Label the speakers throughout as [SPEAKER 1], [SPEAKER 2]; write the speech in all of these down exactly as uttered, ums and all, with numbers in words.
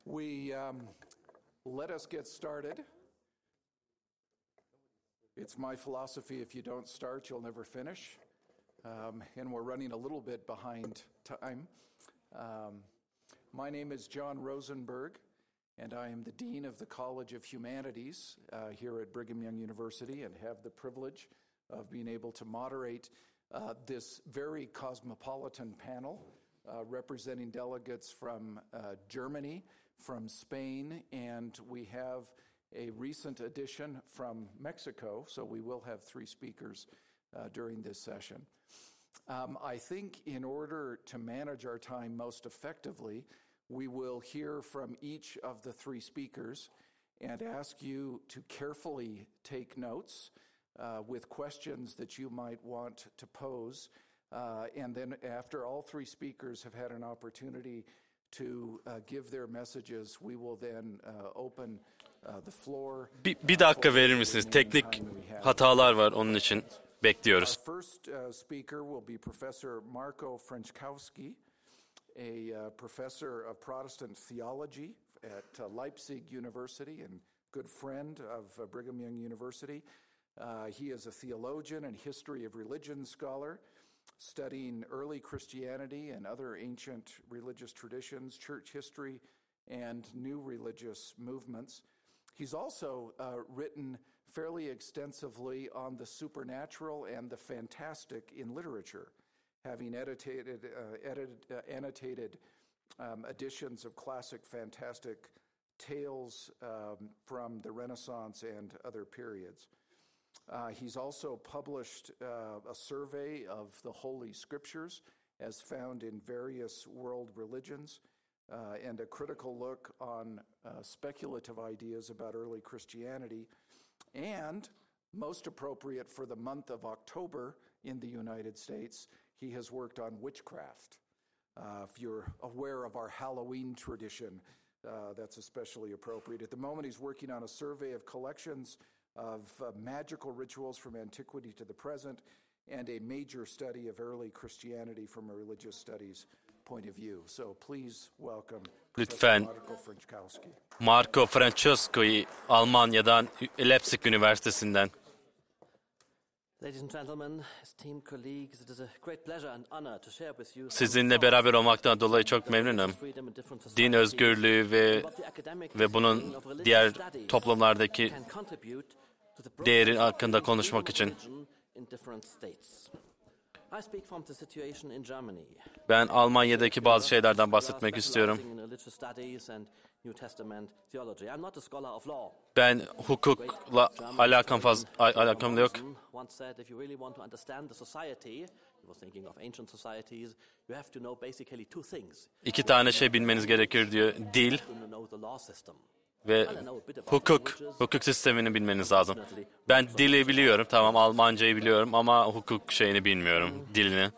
[SPEAKER 1] We um, let us get started. It's my philosophy, if you don't start, you'll never finish. Um, and we're running a little bit behind time. Um, my name is John Rosenberg, and I am the Dean of the College of Humanities uh, here at Brigham Young University, and have the privilege of being able to moderate uh, this very cosmopolitan panel uh, representing delegates from uh, Germany, from Spain, and we have a recent addition from Mexico, so we will have three speakers uh, during this session. Um, I think in order to manage our time most effectively, we will hear from each of the three speakers and ask you to carefully take notes uh, with questions that you might want to pose. Uh, and then after all three speakers have had an opportunity to uh, give their messages, we will then uh, open uh, the floor.
[SPEAKER 2] Bir, bir dakika verir misiniz? Teknik hatalar var, onun için bekliyoruz.
[SPEAKER 1] Our first uh, speaker will be Professor Marco Frenczkowski, a uh, professor of Protestant theology at uh, Leipzig University and good friend of uh, Brigham Young University. Uh, he is a theologian and history of religion scholar, studying early Christianity and other ancient religious traditions, church history, and new religious movements. He's also uh, written fairly extensively on the supernatural and the fantastic in literature, having edited, uh, edited, uh, annotated um, editions of classic fantastic tales um, from the Renaissance and other periods. Uh, he's also published uh, a survey of the Holy Scriptures as found in various world religions, uh, and a critical look on uh, speculative ideas about early Christianity, and most appropriate for the month of October in the United States, he has worked on witchcraft. Uh, if you're aware of our Halloween tradition, uh, that's especially appropriate. At the moment, he's working on a survey of collections of uh, magical rituals from antiquity to the present, and a major study of early Christianity from a religious studies point of view. So please welcome
[SPEAKER 2] Lütfen
[SPEAKER 1] Marco Frenczkowski.
[SPEAKER 2] Marco Frenczkowski'yi Almanya'dan, Leipzig Üniversitesi'nden.
[SPEAKER 3] Ladies and gentlemen, esteemed colleagues, it is a great pleasure and honor to share with you.
[SPEAKER 2] Sizinle beraber olmaktan dolayı çok memnunum. Din özgürlüğü ve ve bunun diğer toplumlardaki değeri hakkında konuşmak için. Ben Almanya'daki bazı şeylerden bahsetmek istiyorum. Ben hukukla alakam fazla alakam da yok. İki tane şey bilmeniz gerekir diyor. Dil ve hukuk, hukuk sistemini bilmeniz lazım. Ben dili biliyorum, tamam, Almancayı biliyorum ama hukuk şeyini bilmiyorum, dilini.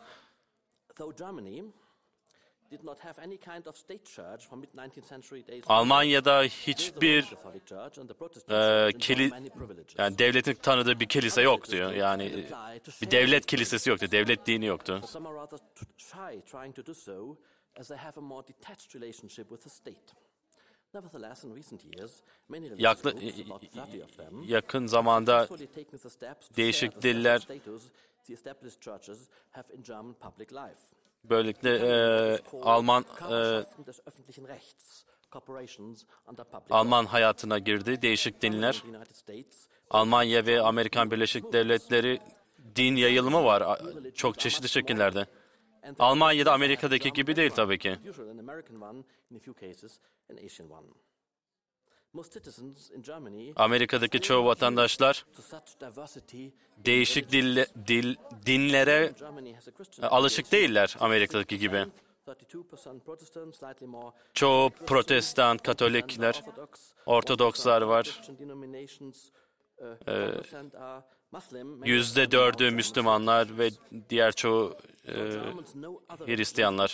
[SPEAKER 2] Almanya'da hiçbir e, kili, yani devletin tanıdığı bir kilise yoktu. Yani bir devlet kilisesi yoktu, devlet dini yoktu. Yakla, yakın zamanda değişik diller böylelikle e, Alman e, Alman hayatına girdi. Değişik dinler. Almanya ve Amerikan Birleşik Devletleri din yayılımı var çok çeşitli şekillerde. Almanya'da Amerika'daki gibi değil tabii ki. Amerika'daki çoğu vatandaşlar değişik dille, dil, dinlere alışık değiller Amerika'daki gibi. Çoğu Protestan, Katolikler, Ortodokslar var. Ee, Yüzde dördü Müslümanlar ve diğer çoğu e, Hristiyanlar.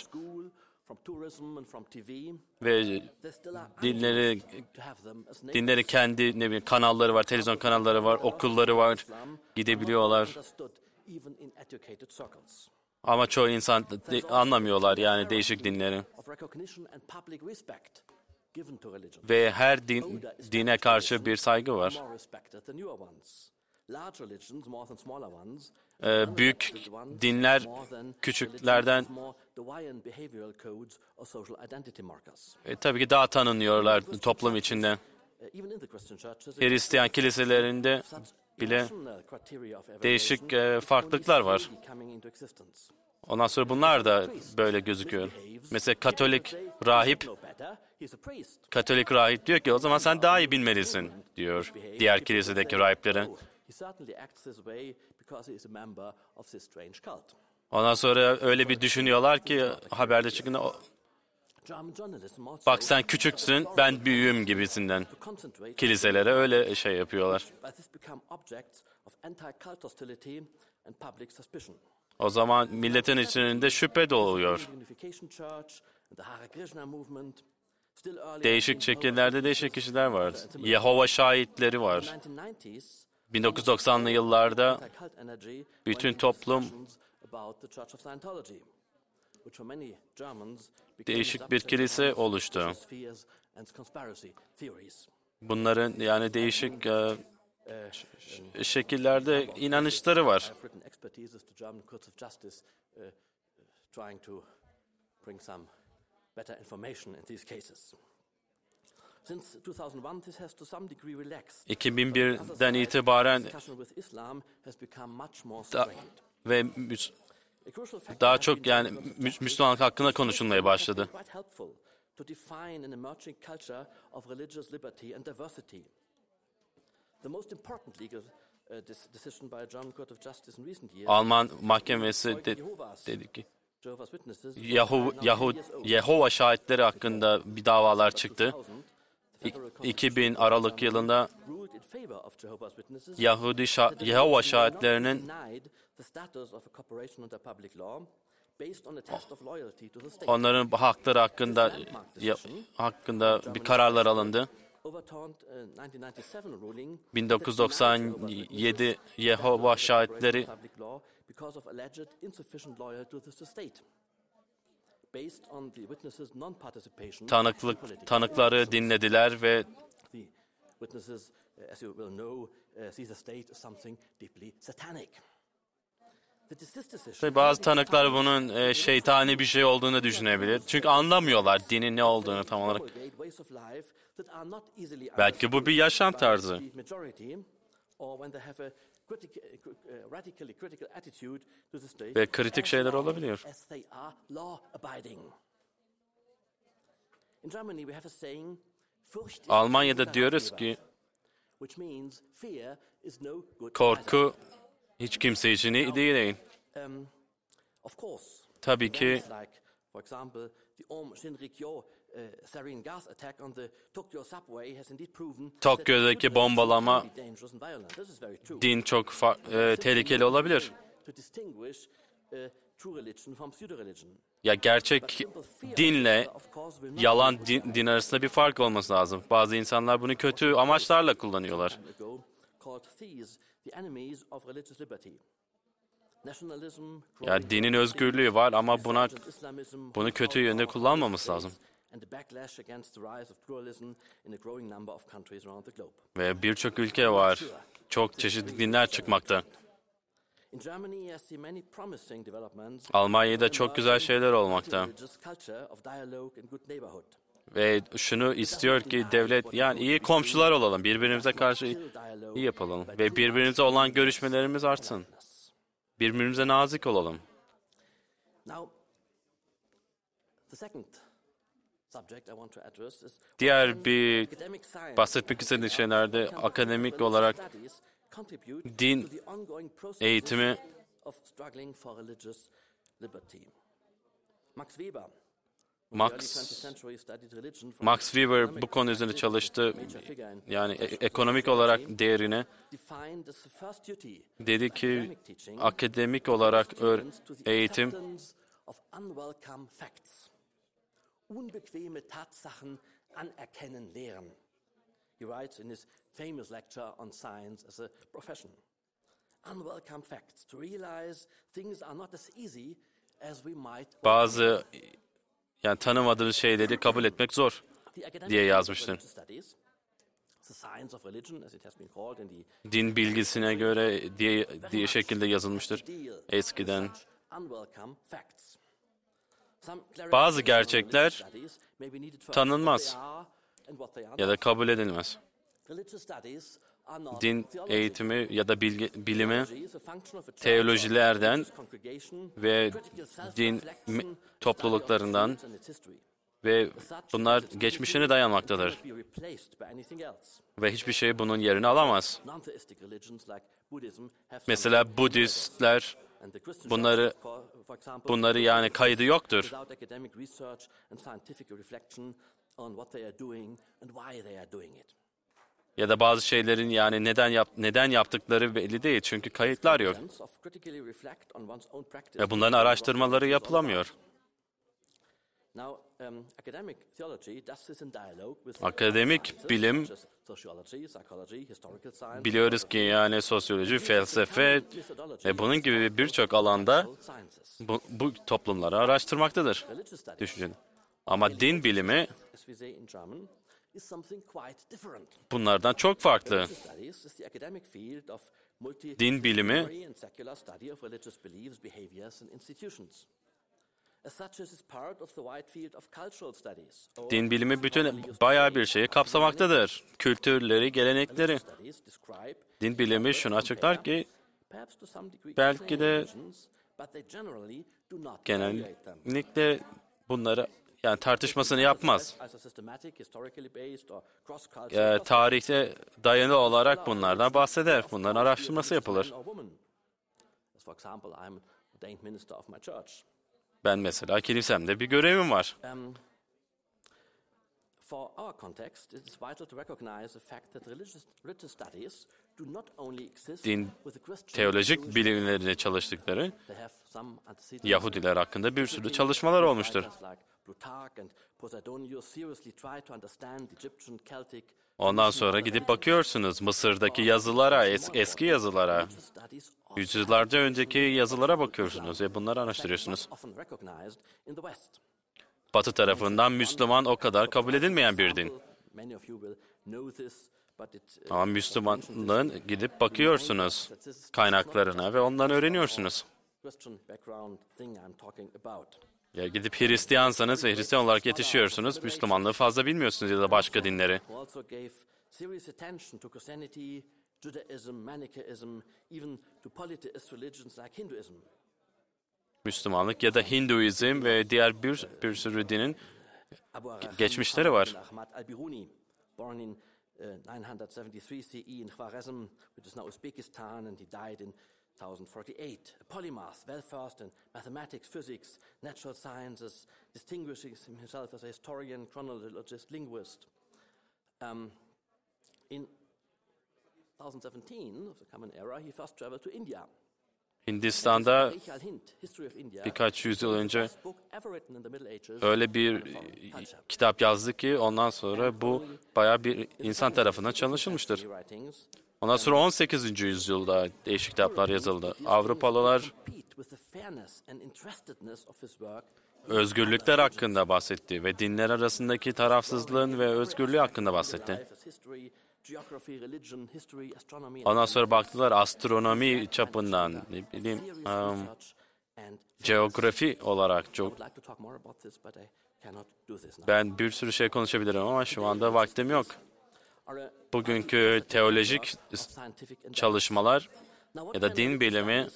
[SPEAKER 2] Ve dinleri, dinleri kendi ne bileyim, kanalları var, televizyon kanalları var, okulları var, gidebiliyorlar. Ama çoğu insan de, anlamıyorlar yani değişik dinleri. ve her din, dine karşı bir saygı var. Ee, büyük dinler küçüklerden e, tabii ki daha tanınıyorlar toplum içinde. Hristiyan kiliselerinde bile değişik e, farklılıklar var. Ondan sonra bunlar da böyle gözüküyor. Mesela Katolik rahip, Katolik rahip diyor ki o zaman sen daha iyi bilmelisin diyor diğer kilisedeki rahiplere. Ondan sonra öyle bir düşünüyorlar ki haberde çıkınca bak sen küçüksün ben büyüğüm gibisinden kiliselere öyle şey yapıyorlar. O zaman milletin içinde şüphe doğuyor. Değişik şekillerde değişik kişiler var. Yehova şahitleri var. bin dokuz yüz doksanlı yıllarda bütün toplum değişik bir kilise oluştu. Bunların yani değişik e, şekillerde inanışları var. iki bin birden itibaren da, ve müs, daha çok yani mü, Müslümanlık hakkında konuşulmaya başladı. Alman mahkemesi de, dedi ki Yahu, Yahu, Yehova şahitleri hakkında bir davalar çıktı. iki bin Aralık yılında Yahudi şah, Yehova şahitlerinin onların hakları hakkında ya, hakkında bir kararlar alındı. bin dokuz yüz doksan yedi Yehova şahitleri tanıklık tanıkları dinlediler ve Tabii bazı tanıklar bunun e, şeytani bir şey olduğunu düşünebilir. Çünkü anlamıyorlar dinin ne olduğunu tam olarak. Belki bu bir yaşam tarzı. Ve kritik şeyler olabiliyor. Almanya'da diyoruz ki korku hiç kimse için iyi değil. Tabii ki Tokyo'daki bombalama din çok e, tehlikeli olabilir. Ya gerçek dinle yalan din, din arasında bir fark olması lazım. Bazı insanlar bunu kötü amaçlarla kullanıyorlar. Ya dinin özgürlüğü var ama buna bunu kötü yönde kullanmaması lazım. Ve birçok ülke var. Çok çeşitli dinler çıkmakta. Almanya'da çok güzel şeyler olmakta. Ve şunu istiyor ki devlet, yani iyi komşular olalım, birbirimize karşı iyi yapalım ve birbirimize olan görüşmelerimiz artsın. Birbirimize nazik olalım. Diğer bir bahsetmek istediğim şeylerde akademik olarak din eğitimi Max, Max Weber bu konu üzerinde çalıştı. Yani e- ekonomik olarak değerini dedi ki akademik olarak eğitim unbequeme Tatsachen anerkennen lehren. He writes in his famous lecture on science as a profession. Unwelcome facts, to realize things are not as easy as we might. Bazı yani tanımadığınız şeyleri kabul etmek zor. diye yazmıştır. Din bilgisine göre diye, diye şekilde yazılmıştır eskiden. Bazı gerçekler tanınmaz ya da kabul edilmez. Din eğitimi ya da bilgi, bilimi teolojilerden ve din topluluklarından ve bunlar geçmişine dayanmaktadır. Ve hiçbir şey bunun yerini alamaz. Mesela Budistler bunları bunları yani kaydı yoktur. Ya da bazı şeylerin yani neden yap, neden yaptıkları belli değil çünkü kayıtlar yok. Ve bunların araştırmaları yapılamıyor. Akademik bilim, biliyoruz ki yani sosyoloji, felsefe ve bunun gibi birçok alanda bu, bu toplumları araştırmaktadır. Düşünün. Ama din bilimi bunlardan çok farklı. Din bilimi Din bilimi bütün bayağı bir şeyi kapsamaktadır. Kültürleri, gelenekleri. Din bilimi şunu açıklar ki belki de genellikle bunları yani tartışmasını yapmaz. E, tarihte dayanı olarak bunlardan bahseder. Bunların araştırması yapılır. Ben mesela kilisemde bir görevim var. Din teolojik bilimlerine çalıştıkları Yahudiler hakkında bir sürü çalışmalar olmuştur. Ondan sonra gidip bakıyorsunuz Mısır'daki yazılara, es- eski yazılara, yüzyıllarca önceki yazılara bakıyorsunuz ve bunları araştırıyorsunuz. Batı tarafından Müslüman o kadar kabul edilmeyen bir din. Ama Müslümanlığın gidip bakıyorsunuz kaynaklarına ve ondan öğreniyorsunuz. Ya gidip Hristiyansanız ve Hristiyan olarak yetişiyorsunuz, Müslümanlığı fazla bilmiyorsunuz ya da başka dinleri. Müslümanlık ya da Hinduizm ve diğer bir, bir sürü dinin geçmişleri var.
[SPEAKER 3] ten forty-eight, a polymath, well-versed in mathematics, physics, natural sciences, distinguishing himself as a historian, chronologist, linguist. Um, in twenty seventeen, of the Common Era, he first traveled to India.
[SPEAKER 2] Hindistan'da birkaç yüzyıl önce öyle bir kitap yazdı ki ondan sonra bu bayağı bir insan tarafından çalışılmıştır. Ondan sonra on sekizinci yüzyılda değişik kitaplar yazıldı. Avrupalılar özgürlükler hakkında bahsetti ve dinler arasındaki tarafsızlığın ve özgürlüğü hakkında bahsetti. Ondan sonra baktılar astronomi çapından, ne bileyim, um, geografi olarak çok. Ben bir sürü şey konuşabilirim ama şu anda vaktim yok. Bugünkü teolojik çalışmalar ya da din bilimi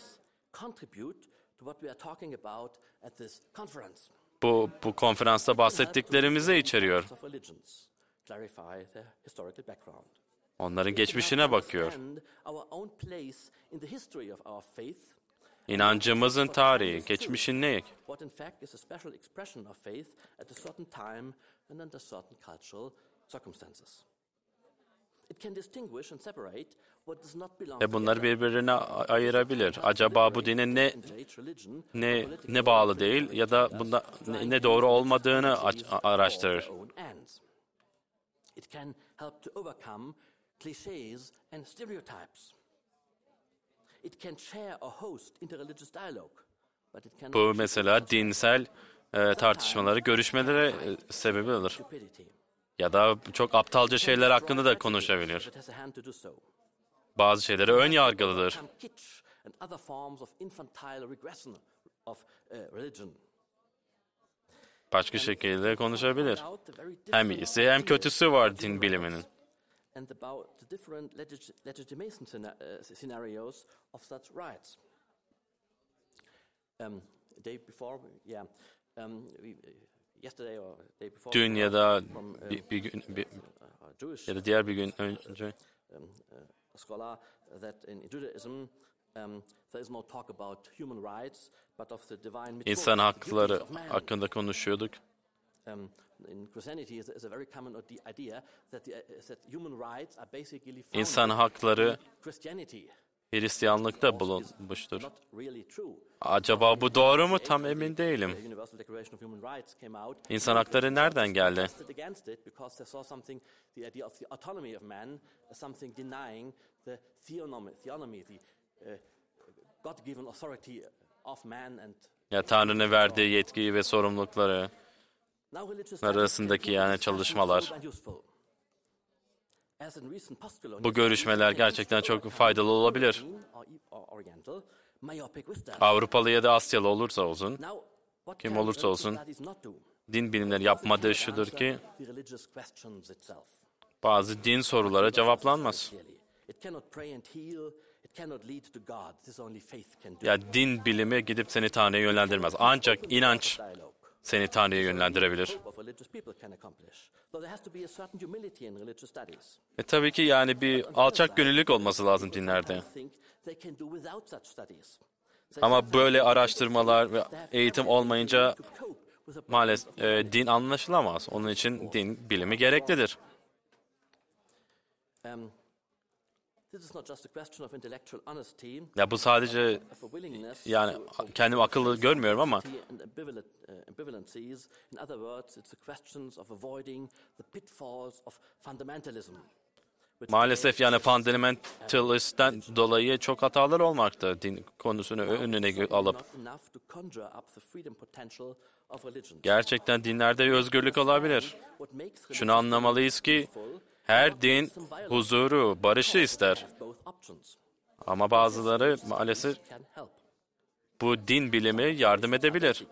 [SPEAKER 2] bu, bu konferansta bahsettiklerimizi içeriyor. Onların geçmişine bakıyor. İnancımızın tarihi, geçmişin ne? Ve bunları birbirine ayırabilir. Acaba bu dine ne ne ne bağlı değil ya da bunda ne, ne doğru olmadığını araştırır. Bu mesela dinsel e, tartışmaları, görüşmelere e, sebebi olur. Ya da çok aptalca şeyler hakkında da konuşabilir. Bazı şeylere ön yargılıdır. Başka şekilde konuşabilir. Hem iyisi hem kötüsü var din biliminin.
[SPEAKER 3] And about the different legis- legitimation scena- uh, scenarios of such rights. Um, day before, yeah, um, we, yesterday or day before.
[SPEAKER 2] Dün ya da
[SPEAKER 3] from, uh,
[SPEAKER 2] bir, bir gün bir,
[SPEAKER 3] uh, Jewish,
[SPEAKER 2] ya da diğer bir gün önce
[SPEAKER 3] um, uh, a scholar that in Judaism um, there is no talk about human rights, but of the divine mitzvot,
[SPEAKER 2] insan
[SPEAKER 3] the
[SPEAKER 2] hakları
[SPEAKER 3] duties of man.
[SPEAKER 2] hakkında konuşuyorduk.
[SPEAKER 3] Um, in Christianity is, is a very common idea that, the, uh, that human rights are basically found
[SPEAKER 2] İnsan hakları
[SPEAKER 3] in Christianity.
[SPEAKER 2] Hristiyanlıkta bulunmuştur.
[SPEAKER 3] Not really true.
[SPEAKER 2] Acaba bu doğru mu? Tam emin değilim.
[SPEAKER 3] The Universal Declaration of Human Rights came out.
[SPEAKER 2] İnsan hakları nereden geldi?
[SPEAKER 3] Protested against it because they saw something, the idea of the autonomy of man, as something denying the theonomy, theonomy, the uh, God-given authority of man and.
[SPEAKER 2] Ya Tanrı'nın verdiği yetkiyi ve sorumlulukları arasındaki yani çalışmalar. Bu görüşmeler gerçekten çok faydalı olabilir. Avrupalı ya da Asyalı olursa olsun, kim olursa olsun, din bilimleri yapmadığı şudur ki, bazı din sorulara cevaplanmaz. Ya din bilimi gidip seni Tanrı'ya yönlendirmez. Ancak inanç seni Tanrı'ya yönlendirebilir. E tabii ki yani bir alçak gönüllülük olması lazım dinlerde. Ama böyle araştırmalar ve eğitim olmayınca maalesef e, din anlaşılamaz. Onun için din bilimi gereklidir. Ya bu sadece yani kendim akıllı görmüyorum ama maalesef yani fundamentalist'ten dolayı çok hatalar olmakta din konusunu önüne alıp. Gerçekten dinlerde bir özgürlük olabilir. Şunu anlamalıyız ki her din huzuru, barışı ister. Ama bazıları maalesef bu din bilimi yardım edebilir.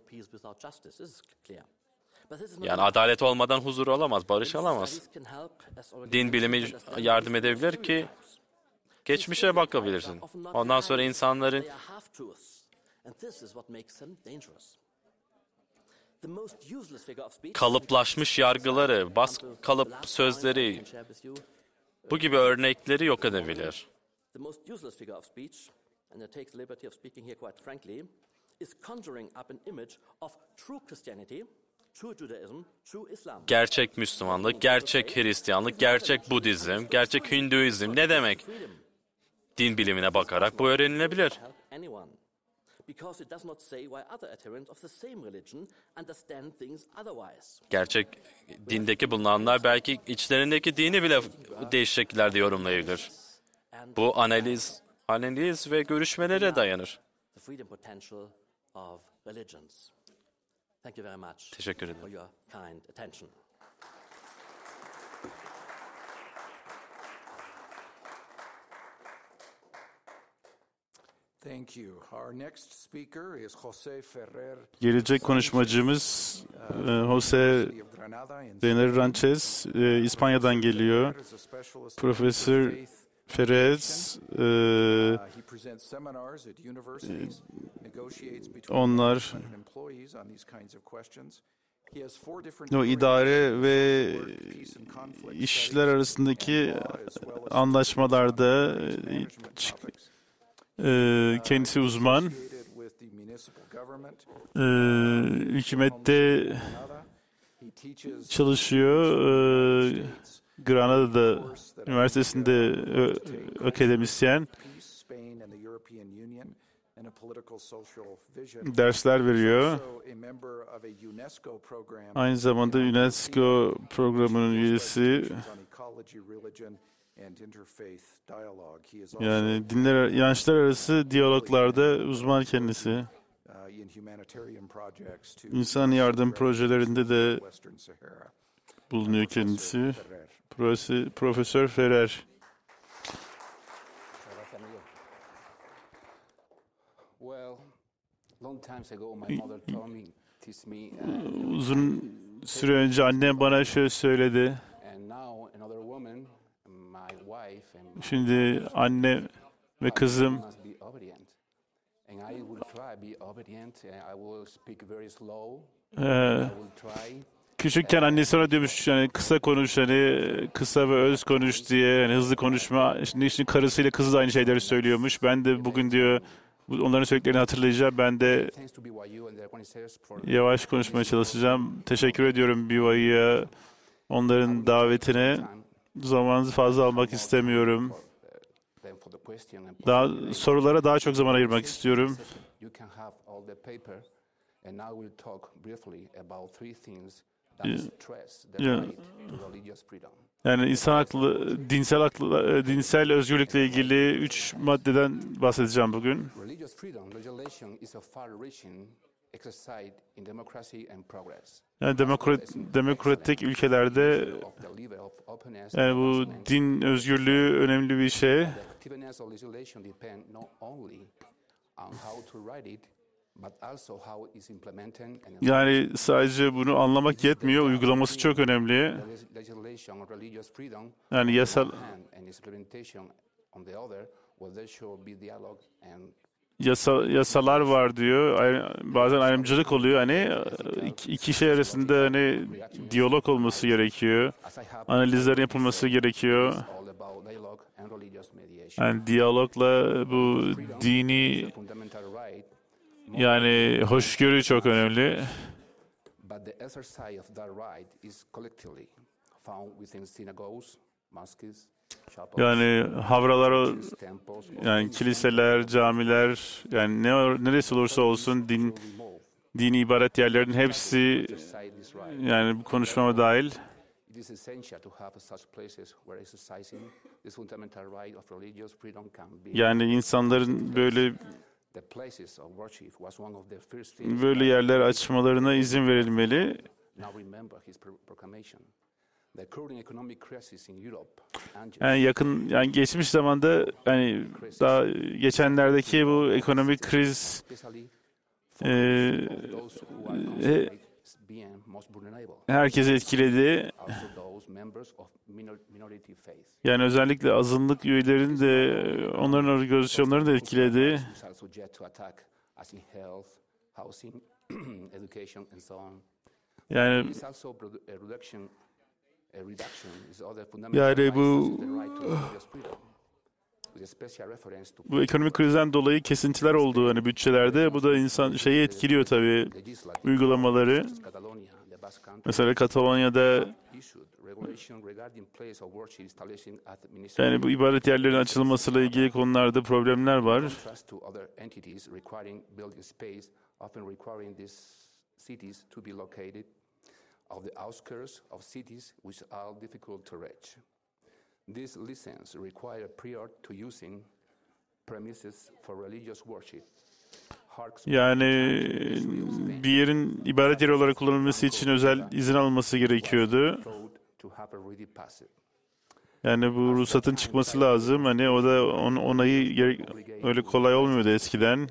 [SPEAKER 2] Yani adalet olmadan huzur olamaz, barış olamaz. Din bilimi yardım edebilir ki geçmişe bakabilirsin. Ondan sonra insanların kalıplaşmış yargıları, bas kalıp sözleri, bu gibi örnekleri yok edebilir. Gerçek Müslümanlık, gerçek Hristiyanlık, gerçek Budizm, gerçek Hinduizm ne demek? Din bilimine bakarak bu öğrenilebilir. Gerçek dindeki bulunanlar belki içlerindeki dini bile değişik şekillerde yorumlayabilir. Bu analiz, analiz ve görüşmelere dayanır. Teşekkür ederim.
[SPEAKER 1] Thank you. Our next speaker is José Ferrer.
[SPEAKER 4] Gelecek konuşmacımız e, José Ferrer Ranchez, e, İspanya'dan geliyor. Profesör Ferez, e, onlar o idare ve işler arasındaki anlaşmalarda e, kendisi uzman. E, hükümette çalışıyor. E, Granada Üniversitesi'nde ö, akademisyen. Dersler veriyor. Aynı zamanda UNESCO programının üyesi. Yani dinler, inançlar arası diyaloglarda uzman kendisi. İnsan yardım projelerinde de bulunuyor kendisi. Profesör, Profesör Ferrer. Uzun süre önce annem bana şöyle söyledi. Şimdi anne ve kızım ee, küçükken annesi ona diyormuş yani kısa konuş hani kısa ve öz konuş diye yani hızlı konuşma. Şimdi işte karısıyla kızı da aynı şeyleri söylüyormuş. Ben de bugün diyor onların söylediklerini hatırlayacağım. Ben de yavaş konuşmaya çalışacağım. Teşekkür ediyorum B Y U'ya, onların davetine. Zamanınızı fazla almak istemiyorum. Daha sorulara daha çok zaman ayırmak istiyorum. Yani insan haklı, dinsel haklı, dinsel özgürlükle ilgili üç maddeden bahsedeceğim bugün. Yani demokrat, demokratik ülkelerde yani bu din özgürlüğü önemli bir şey. Yani sadece bunu anlamak yetmiyor, uygulaması çok önemli. Yani yasal Yasa, yasalar var diyor. Bazen ayrımcılık oluyor. Hani iki, iki şey arasında hani diyalog olması gerekiyor. Analizlerin yapılması gerekiyor. Yani diyalogla bu dini yani hoşgörü çok önemli. Yani havralar, yani kiliseler, camiler, yani ne neresi olursa olsun din, dini ibadet yerlerinin hepsi yani bu konuşmama dahil. Yani insanların böyle böyle yerler açmalarına izin verilmeli. Yani yakın, yani geçmiş zamanda, yani daha geçenlerdeki bu ekonomik kriz e, e, herkesi etkiledi. Yani özellikle azınlık üyelerin de onların organizasyonlarını da etkiledi. Yani yani bu bu ekonomik krizden dolayı kesintiler oldu hani bütçelerde. Bu da insan şeyi etkiliyor tabii, uygulamaları. Mesela Katalonya'da yani bu ibadet yerlerinin açılmasıyla ilgili konularda problemler var. Of the outskirts of cities which are difficult to reach. This license require prior to using premises for religious worship. Yani bir yerin ibadet yeri olarak kullanılması için özel izin alması gerekiyordu. Yani bu ruhsatın çıkması lazım. Hani o da on, onayı öyle kolay olmuyordu eskiden.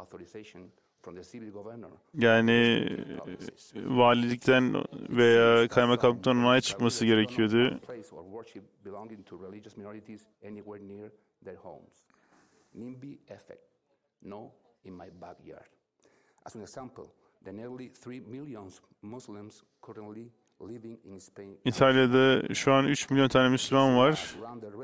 [SPEAKER 4] Yani valilikten veya kaymakamlıktan onay çıkması gerekiyordu. İtalya'da şu an üç milyon tane Müslüman var.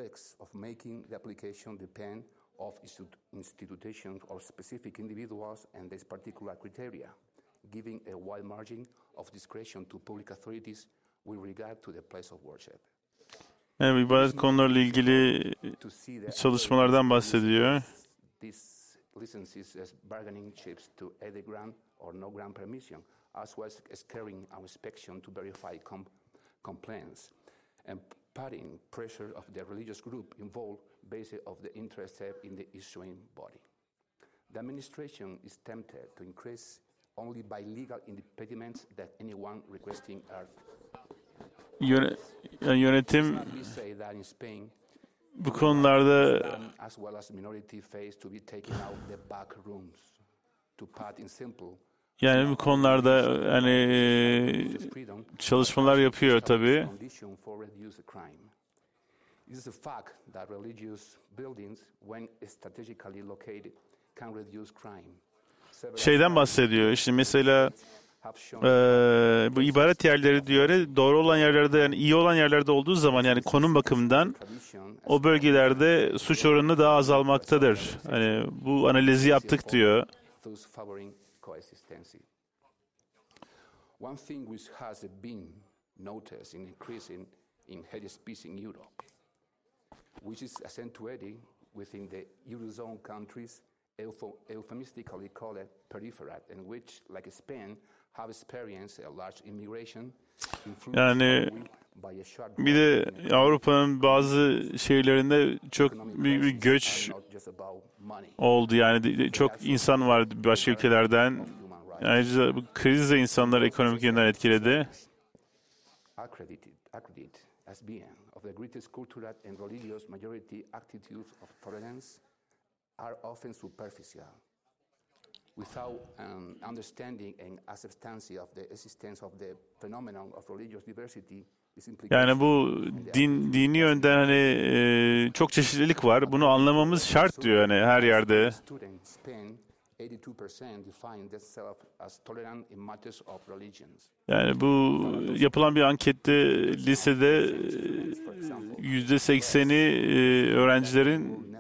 [SPEAKER 4] Of institutions or specific individuals and this particular criteria, giving a wide margin of discretion to public authorities with regard to the place of worship. Yani ibadet konularıyla ilgili çalışmalardan bahsediyor. This licenses as bargaining chips to either grant or no grant permission, as well as carrying out inspection to verify com- complaints and putting pressure of the religious group involved based of the interest in the issuing body. The administration is tempted to increase only by legal impediments that anyone requesting earth.
[SPEAKER 5] Yöne, yani yönetim bu konularda yani bu konularda hani çalışmalar yapıyor tabii.
[SPEAKER 4] It is a fact that religious buildings, when strategically located, can reduce crime.
[SPEAKER 5] Şeyden bahsediyor. İşte mesela e, bu ibadet yerleri diyor. Doğru olan yerlerde, yani iyi olan yerlerde olduğu zaman, yani konum bakımından o bölgelerde suç oranı daha azalmaktadır. Hani bu analizi yaptık diyor.
[SPEAKER 4] One thing which has been noticed in increasing in hate speech in Europe, which is accentuated within the Eurozone countries, euphemistically called peripheral, and which, like Spain, have experienced a large immigration.
[SPEAKER 5] Yani bir de Avrupa'nın bazı şehirlerinde çok büyük bir göç oldu. Yani çok insan var başka ülkelerden. Ayrıca bu kriz de insanları ekonomik yönden etkiledi. Of the greatest cultural and religious majority attitudes of tolerance are often superficial, without um, understanding and acceptance of the existence of the phenomenon of religious diversity. Yani bu din, dini yönden hani e, çok çeşitlilik var. Bunu anlamamız şart diyor yani her yerde. Yani bu yapılan bir ankette lisede yüzde sekseni öğrencilerin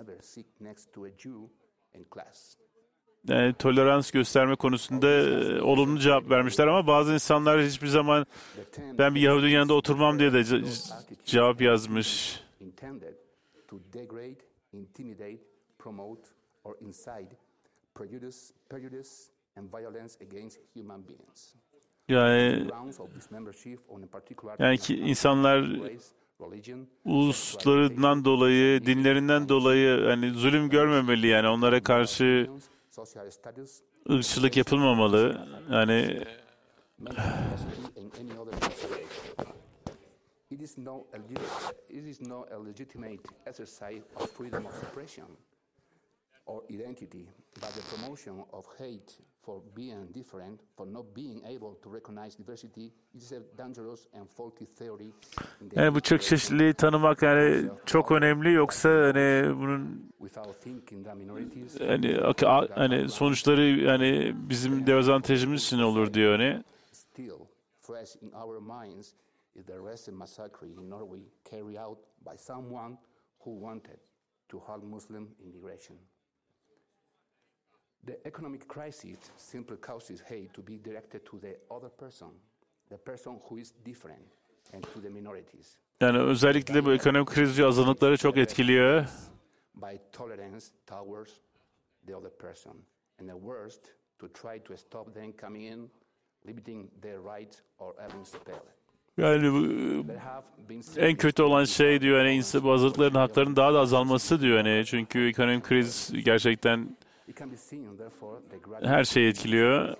[SPEAKER 5] yani tolerans gösterme konusunda olumlu cevap vermişler, ama bazı insanlar hiçbir zaman ben bir Yahudinin yanında oturmam diye de ce- cevap yazmış. Yani yani ki insanlar uluslarından dolayı, dinlerinden dolayı hani zulüm görmemeli, yani onlara karşı ırkçılık yapılmamalı. Yani it is no it is no a legitimate exercise of freedom of expression or identity, but the promotion of hate for being different, for not being able to recognize diversity, is a dangerous and faulty theory. Yani bu çok çeşitliliği tanımak yani çok önemli, yoksa hani bunun hani, hani sonuçları yani bizim dezavantajımız için olur diyor hani. Still fresh in our minds is the recent massacre in Norway carried out by someone who wanted to halt Muslim immigration. The economic crisis simply causes hate to be directed to the other person, the person who is different, and to the minorities. Yani özellikle bu ekonomik krizi azınlıkları çok etkiliyor. By tolerance towards the other person, and the worst, to try to stop them coming in, limiting their rights or having spell. Yani bu, en kötü olan şey diyor yani insan, bu azınlıkların haklarının daha da azalması diyor yani, çünkü ekonomik kriz gerçekten her şeyi etkiliyor.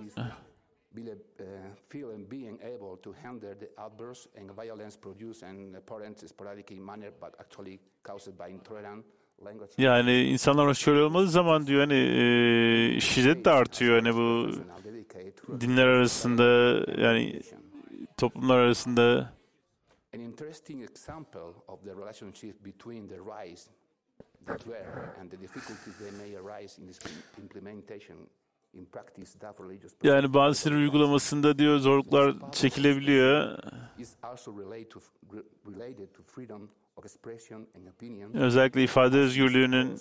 [SPEAKER 5] Yani insanlar şöyle olmadığı zaman diyor hani e, şiddet de artıyor hani bu dinler arasında, yani toplumlar arasında. An interesting example of the relationship between the rise that were and the difficulties they may arise in this implementation in practice that religious. Yani bazı sinir uygulamasında diyor zorluklar çekilebiliyor. Is also related to related to freedom of expression and opinion. Özellikle ifade özgürlüğünün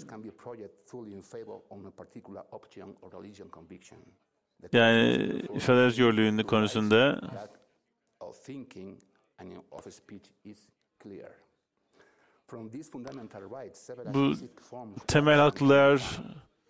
[SPEAKER 5] yani ifade özgürlüğünün konusunda bu temel haklar,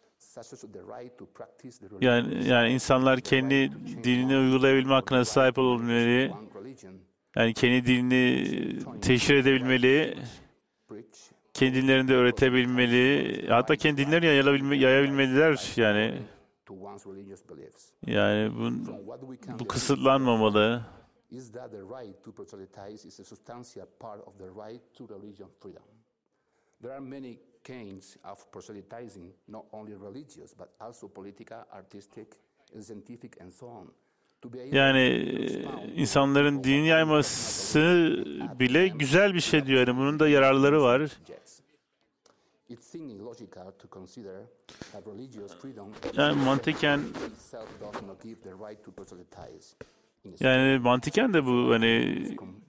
[SPEAKER 5] yani yani insanlar kendi dinini uygulayabilme hakkına sahip olabilmeli. Yani kendi dinini teşhir edebilmeli, kendi dinlerini de öğretebilmeli, hatta kendi dinlerini yayabilme, yayabilmeliler yani. Yani bu, bu kısıtlanmamalı.
[SPEAKER 4] is that the right to proselytize is a substantial part of the right to religion freedom. There are many kinds of proselytizing, not only religious, but also political, artistic, and scientific, and so on.
[SPEAKER 5] Yani insanların din yayması bile güzel bir şey diyor. Yani bunun da yararları var. Yani mantıken yani mantıken de bu hani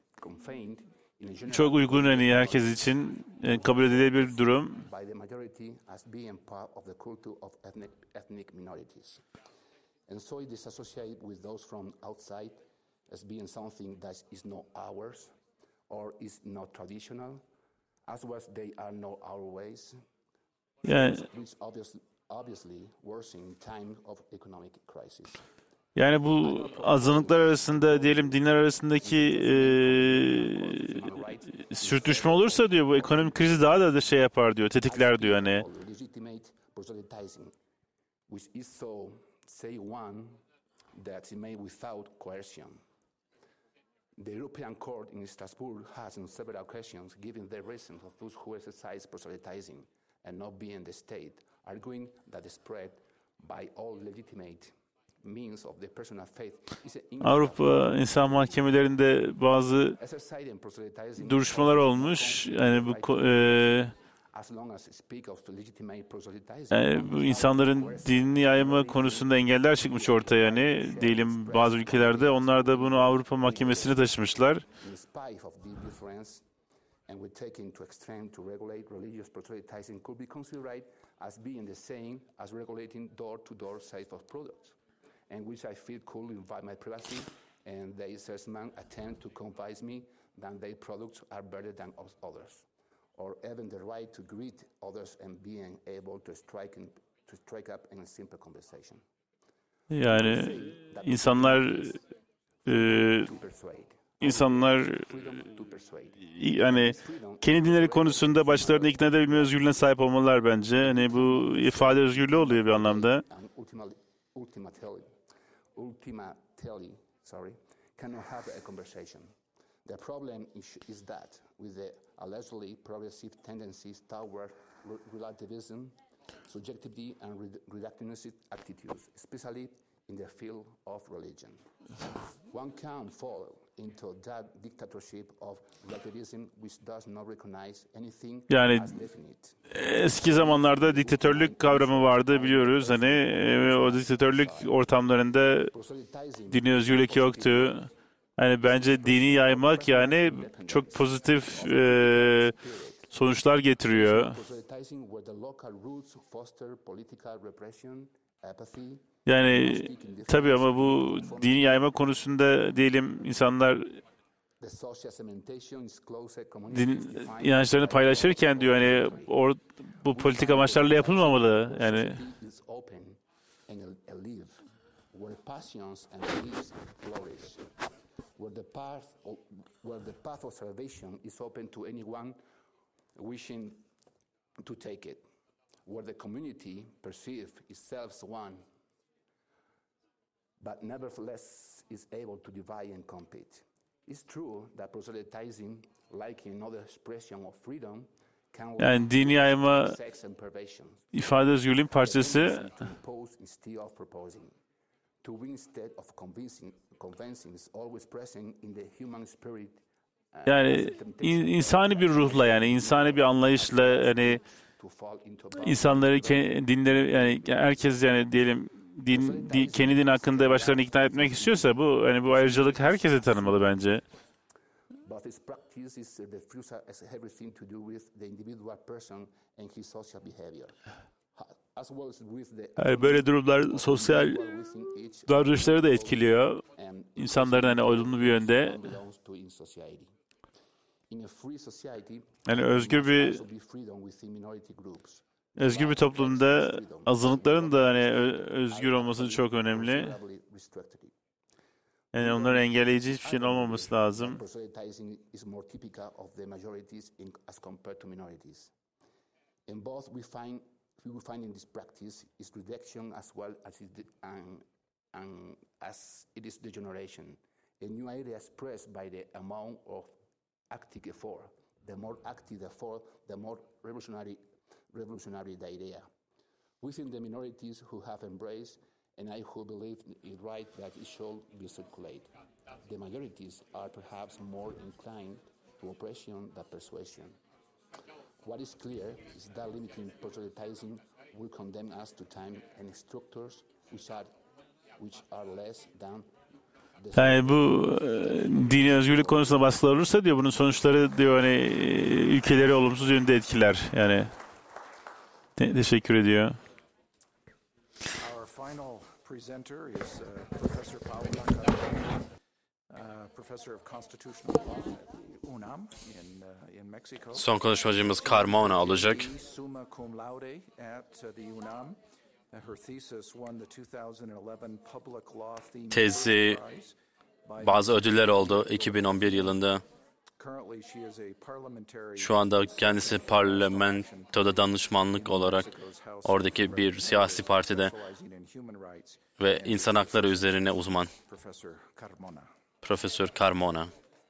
[SPEAKER 5] çok uygun, hani herkes için yani kabul edilebilir bir durum.
[SPEAKER 4] And so it is associated with those from outside as being something that is not ours or is not traditional, as well as they are not our ways,
[SPEAKER 5] yani,
[SPEAKER 4] which obviously, obviously worsen in time of economic crisis.
[SPEAKER 5] Yani bu azınlıklar arasında, diyelim dinler arasındaki e, sürtüşme olursa diyor, bu ekonomik krizi daha da, da şey yapar diyor, tetikler diyor hani.
[SPEAKER 4] Say one that is made without coercion. The European Court in Strasbourg has on several occasions given the reasons of those who exercise proselytizing and not being the state, arguing that the spread by all legitimate means of the personal faith is an
[SPEAKER 5] Avrupa İnsan Mahkemelerinde bazı duruşmalar olmuş. Yani bu e, Yani bu insanların dinini yayma konusunda engeller çıkmış ortaya, yani diyelim bazı ülkelerde, onlar da bunu Avrupa Mahkemesi'ne taşımışlar.
[SPEAKER 4] Or even the right to greet others and being able to strike in, to strike up in a simple conversation.
[SPEAKER 5] Yani insanlar e, insanlar yani kendi dinleri konusunda başlarını ikna edebilme özgürlüğüne sahip olmalılar bence. Hani bu ifade özgürlüğü oluyor bir anlamda.
[SPEAKER 4] Ultimately, sorry, cannot have a conversation. The problem is, is that with the allegedly progressive tendencies toward relativism, subjectivity and reductionist attitudes, especially in the field of religion. One can fall into that dictatorship of relativism which does not recognize anything
[SPEAKER 5] yani,
[SPEAKER 4] as definite.
[SPEAKER 5] Eski zamanlarda diktatörlük kavramı vardı, biliyoruz. Hani e, o diktatörlük ortamlarında dini özgürlük yoktu. Yani bence dini yaymak yani çok pozitif e, sonuçlar getiriyor. Yani tabii ama bu dini yayma konusunda diyelim insanlar din inançlarını paylaşırken diyor hani or, bu politik amaçlarla yapılmamalı yani.
[SPEAKER 4] Where the path of, where the path of salvation is open to anyone wishing to take it, where the community perceives itself one, but nevertheless is able to divide and compete. It's true that proselytizing, like another expression of freedom, can
[SPEAKER 5] yani dini yayma ifade özgürlüğün parçası.
[SPEAKER 4] To win instead of convincing, convincing is always present in the human spirit.
[SPEAKER 5] Yani in, insani bir ruhla, yani insani bir anlayışla, yani insanları dinleri, yani herkes, yani diyelim din, din kendi din hakkında başlarını ikna etmek istiyorsa bu hani bu ayrıcalık herkese tanımalı bence.
[SPEAKER 4] But its practice is the refusal has everything to do with the individual person and his social behavior.
[SPEAKER 5] Yani böyle durumlar sosyal davranışları da etkiliyor. İnsanların hani olumlu bir yönde. Yani özgür bir özgür bir toplumda azınlıkların da hani özgür olması çok önemli. Yani onları engelleyici hiçbir şeyin olmaması lazım.
[SPEAKER 4] We find in this practice is reduction as well as it, and, and as it is degeneration, a new idea expressed by the amount of active effort. The more active the effort, the more revolutionary, revolutionary the idea. Within the minorities who have embraced, and I who believe it right that it should be circulated. The majorities are perhaps more inclined to oppression than persuasion. What is clear is that limiting proselytizing will condemn us to time and structures which are, which are less than the...
[SPEAKER 5] Yani bu e, dini özgürlük konusunda baskılar olursa diyor bunun sonuçları diyor hani e, ülkeleri olumsuz yönde etkiler. Yani te- teşekkür ediyor.
[SPEAKER 1] Our final presenter is uh, Professor Paula Carmona, uh, Professor of Constitutional Law at the UNAM in, uh, in Mexico.
[SPEAKER 2] Son konuşmacımız Carmona olacak.
[SPEAKER 1] Summa cum laude at uh, the UNAM. Uh, her thesis won the two thousand eleven Public Law Theme
[SPEAKER 2] Tezi
[SPEAKER 1] Prize by
[SPEAKER 2] bazı ödüller oldu iki bin on bir yılında.
[SPEAKER 1] currently she is a parliamentary
[SPEAKER 2] Şu anda kendisi parlamentoda danışmanlık olarak oradaki bir siyasi partide
[SPEAKER 1] specializing in human rights.
[SPEAKER 2] ve insan hakları üzerine uzman.
[SPEAKER 1] Professor Carmona.
[SPEAKER 2] Profesör Carmona.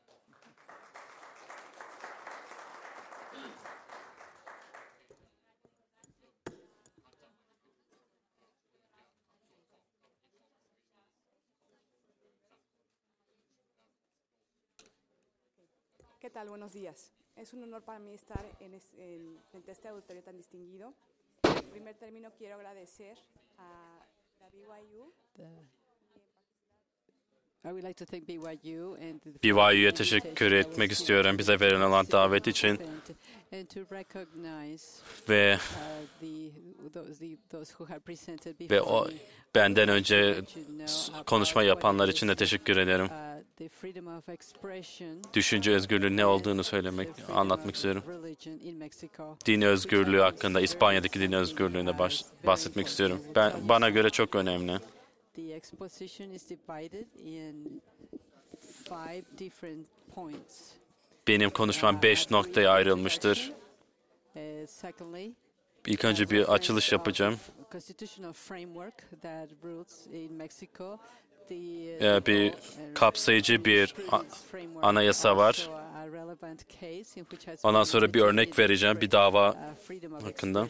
[SPEAKER 6] ¿Qué tal? Buenos días. Es un honor para mí estar en, es, en, frente a este auditorio tan distinguido. En primer término, quiero agradecer a la B Y U.
[SPEAKER 7] I would like to thank B Y U and the
[SPEAKER 2] B Y U'ya teşekkür etmek istiyorum bize verilen olan davet için
[SPEAKER 7] and to recognize
[SPEAKER 2] ve
[SPEAKER 7] uh, the those the those who have presented
[SPEAKER 2] ve
[SPEAKER 7] before
[SPEAKER 2] o
[SPEAKER 7] me.
[SPEAKER 2] benden önce
[SPEAKER 7] Let you know about
[SPEAKER 2] konuşma
[SPEAKER 7] what
[SPEAKER 2] yapanlar
[SPEAKER 7] is,
[SPEAKER 2] için de teşekkür ederim.
[SPEAKER 7] uh, the freedom of expression,
[SPEAKER 2] Düşünce özgürlüğü ne olduğunu söylemek,
[SPEAKER 7] the freedom
[SPEAKER 2] anlatmak
[SPEAKER 7] of
[SPEAKER 2] istiyorum.
[SPEAKER 7] religion in Mexico.
[SPEAKER 2] Din özgürlüğü hakkında, İspanya'daki din özgürlüğüne baş, bahsetmek istiyorum. Ben bana göre çok önemli.
[SPEAKER 7] The exposition is divided in five different points.
[SPEAKER 2] Benim konuşmam beş noktaya ayrılmıştır.
[SPEAKER 7] Uh, secondly,
[SPEAKER 2] İlk önce bir açılış yapacağım.
[SPEAKER 7] constitutional framework that rules in Mexico. The,
[SPEAKER 2] Ee, bir kapsayıcı bir a- anayasa var. Ondan sonra bir örnek vereceğim bir dava hakkında.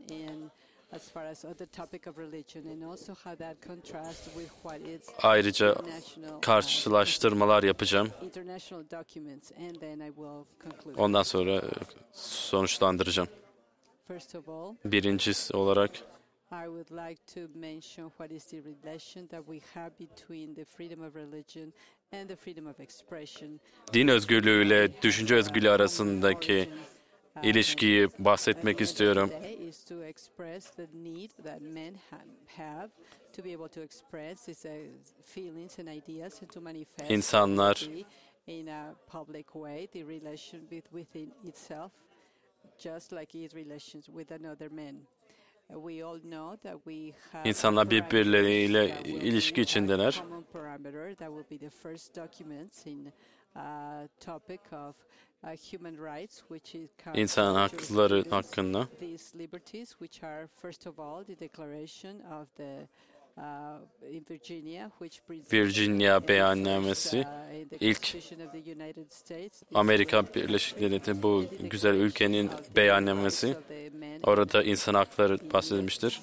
[SPEAKER 2] Ayrıca karşılaştırmalar yapacağım. Ondan sonra sonuçlandıracağım. Birincisi olarak
[SPEAKER 7] I would like to mention what is the relation that we have between the freedom of religion and the freedom of expression.
[SPEAKER 2] din özgürlüğü ile düşünce özgürlüğü arasındaki ilişkiyi bahsetmek istiyorum.
[SPEAKER 7] Is to express the need that men ha- have to be able to express his uh, feelings and ideas and to manifest
[SPEAKER 2] İnsanlar
[SPEAKER 7] in a public way the relation with within itself, just like his relations with another man. We all know that we have
[SPEAKER 2] İnsanlar birbirleriyle ilişki içindeler.
[SPEAKER 7] common parameter that will be the first documents in uh, topic of uh, human rights, which is
[SPEAKER 2] İnsan hakları hakkında.
[SPEAKER 7] these liberties, which are first of all the Declaration of the uh, in Virginia, which presents,
[SPEAKER 2] Virginia beyannamesi
[SPEAKER 7] uh, in the
[SPEAKER 2] ilk
[SPEAKER 7] Constitution of the United States, this
[SPEAKER 2] Amerika Birleşik Devletleri bu güzel ülkenin beyannamesi.
[SPEAKER 7] of the man
[SPEAKER 2] Orada insan hakları bahsedilmiştir.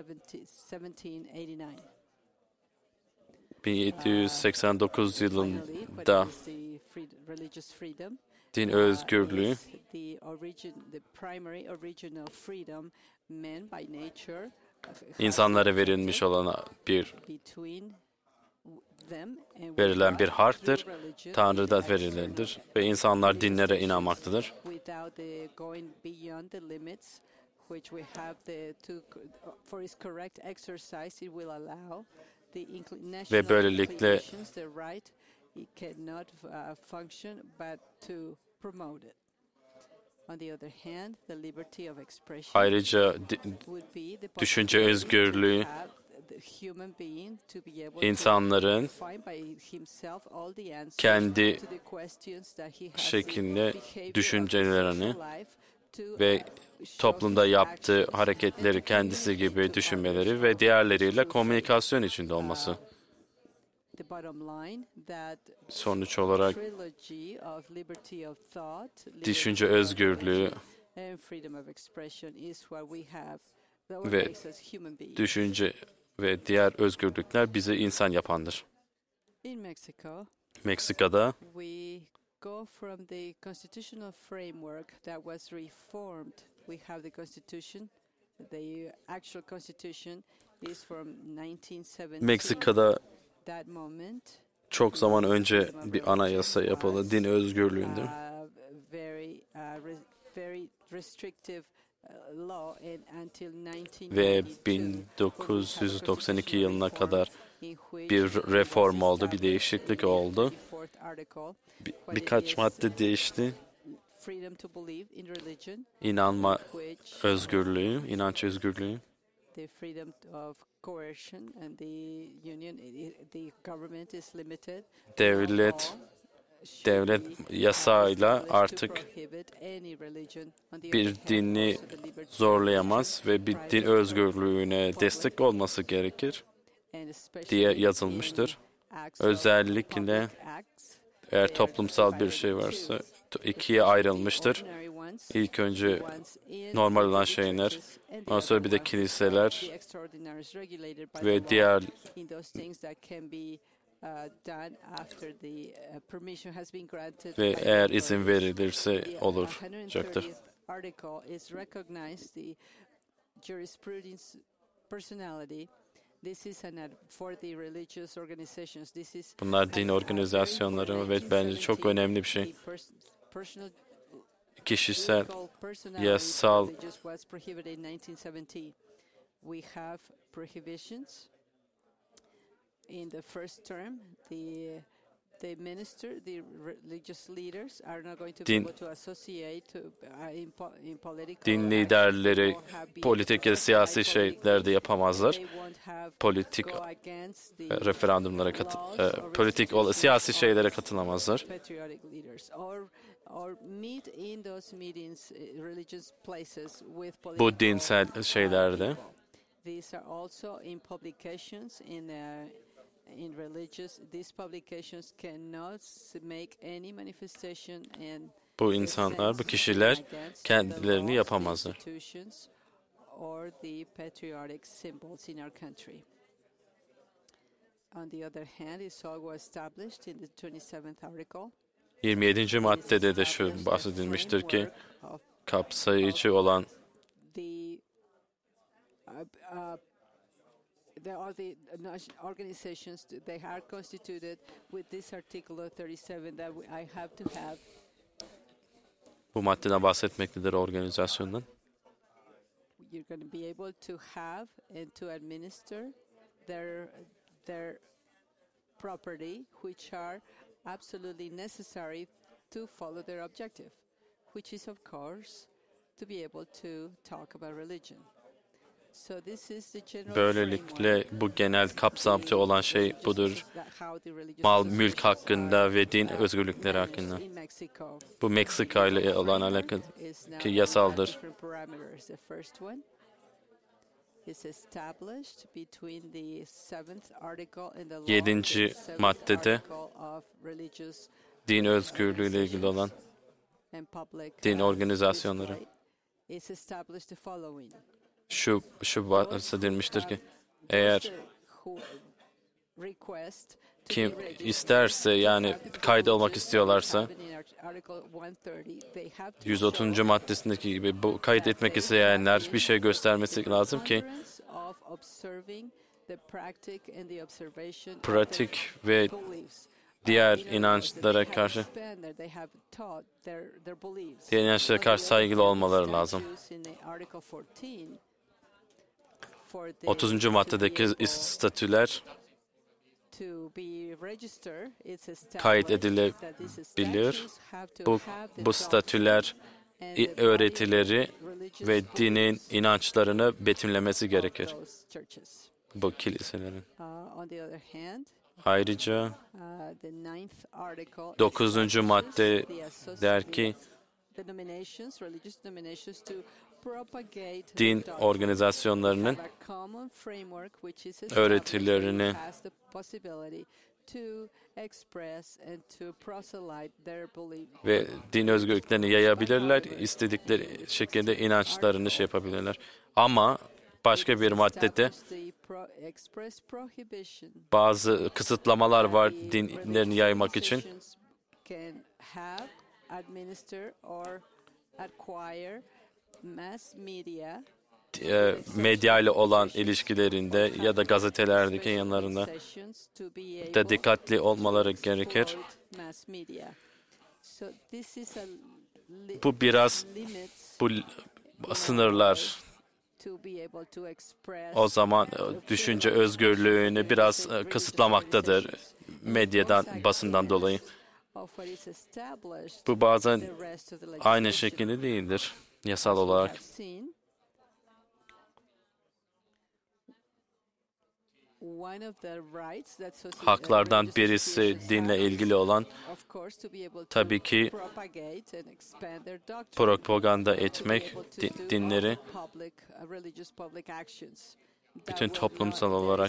[SPEAKER 2] bin yedi yüz seksen dokuz yılında din özgürlüğü insanlara verilmiş olan bir verilen bir haktır. Tanrı'da verilendir ve insanlar dinlere inanmaktadır.
[SPEAKER 7] which we have the to for its correct exercise, it will allow the national
[SPEAKER 2] böylelikle
[SPEAKER 7] inclinations, the right, it cannot uh, function but to promote it. On the other hand, the liberty of expression
[SPEAKER 2] ayrıca di-
[SPEAKER 7] would be the
[SPEAKER 2] düşünce
[SPEAKER 7] possibility to
[SPEAKER 2] özgürlüğü
[SPEAKER 7] have the human being to be able
[SPEAKER 2] insanların
[SPEAKER 7] to find by himself all the answers
[SPEAKER 2] kendi
[SPEAKER 7] to the questions that he has
[SPEAKER 2] şeklinde
[SPEAKER 7] in behavior
[SPEAKER 2] düşüncelerini
[SPEAKER 7] of social life, to
[SPEAKER 2] ve toplumda yaptığı hareketleri kendisi gibi düşünmeleri ve diğerleriyle komünikasyon içinde olması.
[SPEAKER 7] the bottom line that
[SPEAKER 2] Sonuç olarak
[SPEAKER 7] trilogy of liberty of thought,
[SPEAKER 2] düşünce
[SPEAKER 7] liberty of
[SPEAKER 2] özgürlüğü
[SPEAKER 7] expression, and freedom of expression is what we have. That what
[SPEAKER 2] ve
[SPEAKER 7] makes us human beings.
[SPEAKER 2] düşünce ve diğer özgürlükler bizi insan yapandır.
[SPEAKER 7] In Mexico,
[SPEAKER 2] Meksika'da
[SPEAKER 7] we go from the constitutional framework that was reformed. We have the constitution. The actual constitution is from nineteen seventeen.
[SPEAKER 2] Meksika'da
[SPEAKER 7] That moment,
[SPEAKER 2] çok zaman önce bir anayasa yapıldı din özgürlüğünde.
[SPEAKER 7] uh, very, uh, re- very restrictive uh, law and until
[SPEAKER 2] Ve
[SPEAKER 7] nineteen ninety-two,
[SPEAKER 2] bin dokuz yüz doksan iki yılına
[SPEAKER 7] reform
[SPEAKER 2] kadar
[SPEAKER 7] in which
[SPEAKER 2] bir
[SPEAKER 7] it was
[SPEAKER 2] reform oldu, bir
[SPEAKER 7] established
[SPEAKER 2] değişiklik
[SPEAKER 7] in the
[SPEAKER 2] oldu.
[SPEAKER 7] thirty-fourth article,
[SPEAKER 2] Bir,
[SPEAKER 7] what it
[SPEAKER 2] birkaç
[SPEAKER 7] is,
[SPEAKER 2] madde değişti.
[SPEAKER 7] freedom to believe in religion,
[SPEAKER 2] İnanma
[SPEAKER 7] which
[SPEAKER 2] özgürlüğü, inanç özgürlüğü,
[SPEAKER 7] the freedom of coercion and the union, i- i- the government is limited.
[SPEAKER 2] devlet
[SPEAKER 7] Should
[SPEAKER 2] devlet
[SPEAKER 7] be, uh,
[SPEAKER 2] yasayla
[SPEAKER 7] established to
[SPEAKER 2] artık
[SPEAKER 7] prohibit any religion. On the
[SPEAKER 2] bir
[SPEAKER 7] other hand,
[SPEAKER 2] dini
[SPEAKER 7] also the liberty of
[SPEAKER 2] zorlayamaz ve bir din
[SPEAKER 7] private
[SPEAKER 2] özgürlüğüne destek olması gerekir
[SPEAKER 7] and especially
[SPEAKER 2] diye
[SPEAKER 7] in
[SPEAKER 2] yazılmıştır.
[SPEAKER 7] acts of
[SPEAKER 2] Özellikle
[SPEAKER 7] public acts,
[SPEAKER 2] eğer toplumsal bir şey varsa to- ikiye ayrılmıştır.
[SPEAKER 7] ordinary ones,
[SPEAKER 2] İlk önce
[SPEAKER 7] ones in
[SPEAKER 2] normal olan
[SPEAKER 7] the
[SPEAKER 2] şeyler,
[SPEAKER 7] churches, and the
[SPEAKER 2] ondan sonra
[SPEAKER 7] other
[SPEAKER 2] bir de
[SPEAKER 7] ones,
[SPEAKER 2] kiliseler
[SPEAKER 7] the extraordinaries regulated by the
[SPEAKER 2] ve
[SPEAKER 7] law
[SPEAKER 2] diğer
[SPEAKER 7] in those things that can be uh, done after the uh, permission has been granted
[SPEAKER 2] ve
[SPEAKER 7] by the
[SPEAKER 2] eğer izin
[SPEAKER 7] authorities.
[SPEAKER 2] verilirse
[SPEAKER 7] The
[SPEAKER 2] olacaktır.
[SPEAKER 7] one hundred thirtieth article is recognized the jurisprudence personality. This is an ad for the religious organizations. This is
[SPEAKER 2] Bunlar din
[SPEAKER 7] an- uh,
[SPEAKER 2] organizasyonları
[SPEAKER 7] very
[SPEAKER 2] ve
[SPEAKER 7] important
[SPEAKER 2] bence çok
[SPEAKER 7] nineteen
[SPEAKER 2] önemli bir şey.
[SPEAKER 7] seventy, the pers- personal
[SPEAKER 2] Kişisel,
[SPEAKER 7] legal personality
[SPEAKER 2] yasal
[SPEAKER 7] religious was prohibited in nineteen seventy. We have prohibitions. In the first term, the the minister, the religious leaders are not going to be
[SPEAKER 2] Din-
[SPEAKER 7] able to associate to, uh, in, po- in political
[SPEAKER 2] din
[SPEAKER 7] actions.
[SPEAKER 2] liderleri
[SPEAKER 7] They won't have be
[SPEAKER 2] politik ya siyasi
[SPEAKER 7] associated
[SPEAKER 2] şeyler de
[SPEAKER 7] politically.
[SPEAKER 2] yapamazlar.
[SPEAKER 7] They won't have
[SPEAKER 2] Politik
[SPEAKER 7] go against the
[SPEAKER 2] e, referandumlara katı,
[SPEAKER 7] laws
[SPEAKER 2] e,
[SPEAKER 7] or
[SPEAKER 2] politik ol,
[SPEAKER 7] institutions
[SPEAKER 2] siyasi
[SPEAKER 7] of
[SPEAKER 2] şeylere katılamazlar.
[SPEAKER 7] patriotic leaders or or meet in those meetings, uh, religious places with
[SPEAKER 2] Bu
[SPEAKER 7] political
[SPEAKER 2] dinsel
[SPEAKER 7] uh,
[SPEAKER 2] şeylerde
[SPEAKER 7] people. These are also in publications in uh, in religious. These publications cannot s- make any manifestation and
[SPEAKER 2] bu insanlar, bu kişiler kendilerini yapamazlar.
[SPEAKER 7] institutions or the patriotic symbols in our country. On the other hand, it's all was established in the twenty-seventh article.
[SPEAKER 2] yirmi yedinci maddede de şu bahsedilmiştir ki kapsayıcı olan
[SPEAKER 7] The uh, uh, there are the nation- organizations they are constituted with this article thirty-seven that we- I have to have.
[SPEAKER 2] bu maddeden bahsetmektedir organizasyondan.
[SPEAKER 7] You're going to be able to have and to administer their their property, which are absolutely necessary to follow their objective, which is of course to be able to talk about religion. So this is the general
[SPEAKER 2] Böylelikle bu genel kapsamcı olan şey budur. Mal, mülk hakkında ve din özgürlükleri hakkında. Bu Meksika ile olan alakalı ki yasaldır. Yedinci maddede din özgürlüğü ile ilgili olan din organizasyonları şu şu bahsedilmiştir ki eğer kim isterse yani kaydolmak istiyorlarsa yüz otuzuncu maddesindeki gibi bu kayıt etmek isteyenler bir şey göstermesi lazım ki pratik ve diğer inançlara karşı diğer inançlara karşı saygılı olmaları lazım. otuzuncu maddedeki statüler kayıt edilebilir. Bu, bu statüler öğretileri ve dinin inançlarını betimlemesi gerekir. Bu kiliselerin. Ayrıca dokuzuncu madde der ki din organizasyonlarının öğretilerini
[SPEAKER 7] to express and to proselyte their belief.
[SPEAKER 2] Ve din özgürlüklerini yayabilirler, istedikleri şekilde inançlarını şey yapabilirler. Ama başka bir maddede bazı kısıtlamalar var dinlerini yaymak için.
[SPEAKER 7] Can have, administer or acquire mass media
[SPEAKER 2] E, medya ile olan ilişkilerinde ya da gazetelerdeki yanlarında da dikkatli olmaları gerekir. Bu biraz bu sınırlar o zaman düşünce özgürlüğünü biraz kısıtlamaktadır medyadan, basından dolayı. Bu bazen aynı şekilde değildir yasal olarak. Haklardan birisi dinle ilgili olan tabii ki propaganda etmek, din, dinleri bütün toplumsal olarak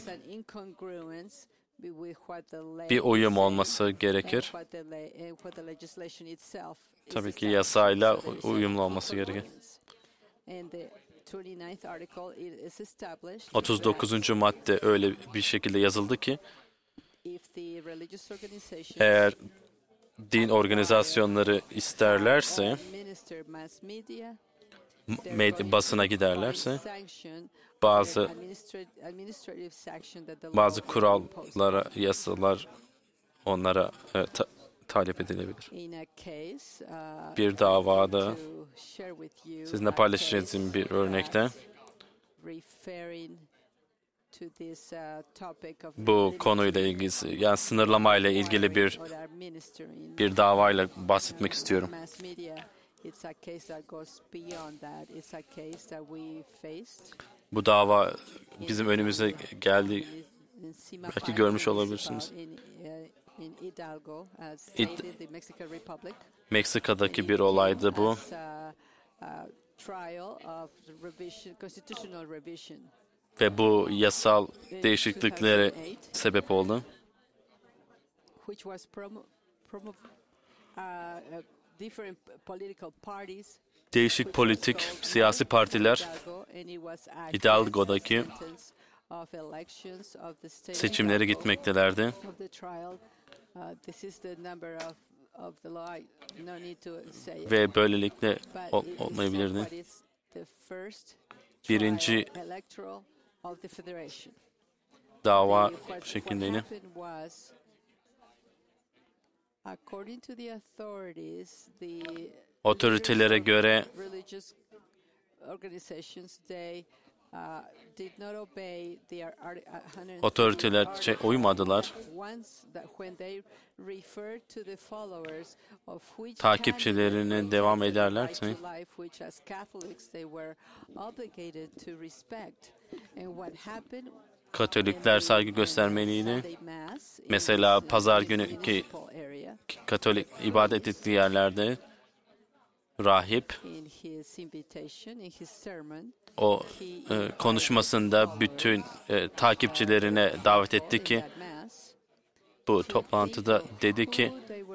[SPEAKER 2] bir uyum olması gerekir. Tabii ki yasayla uyumlu olması gerekir. otuz dokuzuncu madde öyle bir şekilde yazıldı ki eğer din organizasyonları isterlerse med- basına giderlerse bazı bazı kurallara, yasalar onlara e, ta- talep edilebilir. Bir davada sizinle paylaşacağım bir örnekte bu konuyla ilgili, yani sınırlamayla ilgili bir bir davayla bahsetmek istiyorum. Bu dava bizim önümüze geldi. Belki görmüş olabilirsiniz. İd- Meksika'daki bir olaydı bu. Ve bu yasal değişikliklere sebep oldu. Değişik politik siyasi partiler Hidalgo'daki seçimlere gitmektelerdi. Ve böylelikle ol- olmayabilirdi. Birinci dava şeklindeydi. Otoritelere göre otoriteler şey, uymadılar. Takipçilerine devam ederlerse Katolikler saygı göstermeliydi. Mesela pazar günü ki Katolik ibadet ettiği yerlerde rahip o e, konuşmasında bütün e, takipçilerine davet etti ki bu toplantıda dedi ki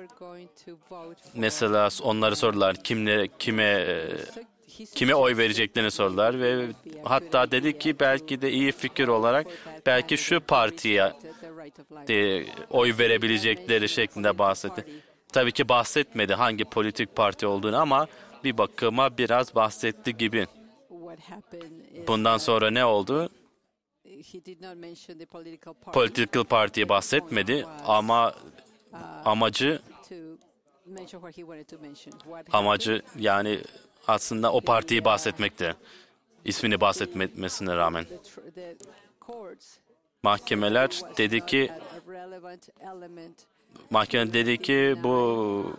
[SPEAKER 2] mesela onları sordular kimlere kime e, kime oy vereceklerini sordular ve hatta dedi ki belki de iyi fikir olarak belki şu partiye de oy verebilecekleri şeklinde bahsetti. Tabii ki bahsetmedi hangi politik parti olduğunu ama bir bakıma biraz bahsetti gibi. Bundan sonra ne oldu? Political Party'ye bahsetmedi ama amacı amacı yani aslında o partiyi bahsetmekti. İsmini bahsetmesine rağmen. Mahkemeler dedi ki mahkeme dedi ki bu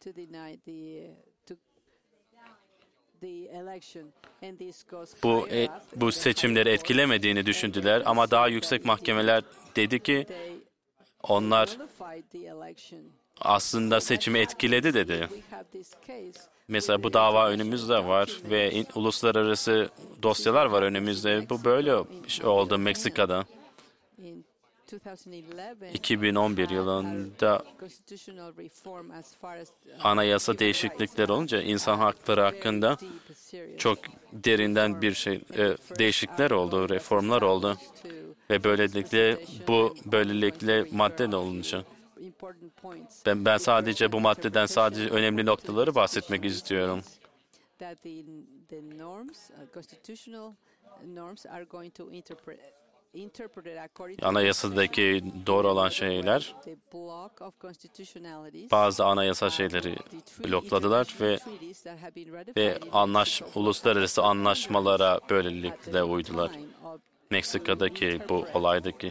[SPEAKER 2] bu e, bu seçimleri etkilemediğini düşündüler ama daha yüksek mahkemeler dedi ki onlar aslında seçimi etkiledi dedi. Mesela bu dava önümüzde var ve in, uluslararası dosyalar var önümüzde. Bu böyle oldu Meksika'da. iki bin on bir yılında anayasa değişiklikleri olunca insan hakları hakkında çok derinden bir şey e, değişiklikler oldu, reformlar oldu ve böylelikle bu böylelikle madde de olunca ben, ben sadece bu maddeden sadece önemli noktaları bahsetmek istiyorum. Anayasadaki doğru olan şeyler, bazı anayasa şeyleri blokladılar ve ve anlaş uluslararası anlaşmalara böylelikle uydular. Meksika'daki bu olaydaki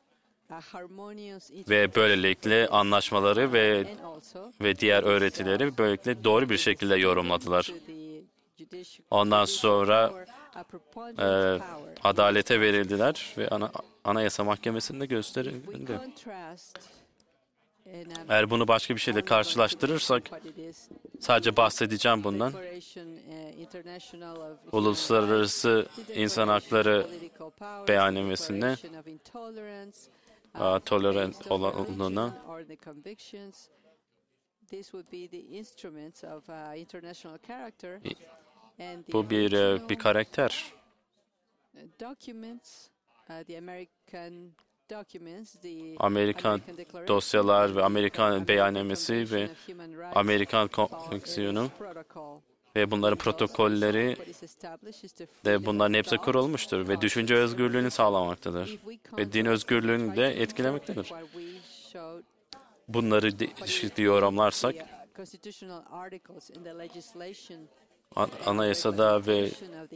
[SPEAKER 2] ve böylelikle anlaşmaları ve ve diğer öğretileri böylelikle doğru bir şekilde yorumladılar. Ondan sonra e, adalete verildiler ve ana, Anayasa Mahkemesi'nde gösterildi. Eğer bunu başka bir şeyle karşılaştırırsak, sadece bahsedeceğim bundan. Uluslararası İnsan Hakları Beyannamesi'nde tolerant olduğunu, bu bir bir karakter. Amerikan dosyalar ve Amerikan beyannamesi ve Amerikan Konvansiyonu ve bunların protokolleri de bunların hepsi kurulmuştur ve düşünce özgürlüğünü sağlamaktadır ve din özgürlüğünü de etkilemektedir. Bunları çeşitli yorumlarsak anayasada ve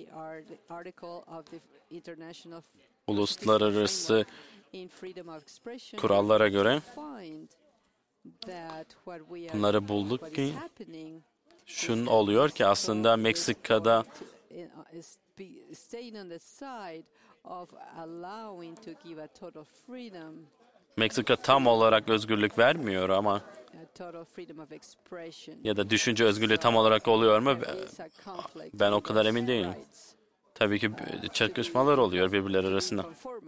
[SPEAKER 2] uluslararası kurallara göre bunları bulduk ki şunun oluyor ki aslında Meksika'da Meksika tam olarak özgürlük vermiyor ama ya da düşünce özgürlüğü tam olarak oluyor mu? Ben o kadar emin değilim. Tabii ki çakışmalar oluyor birbirleri arasında.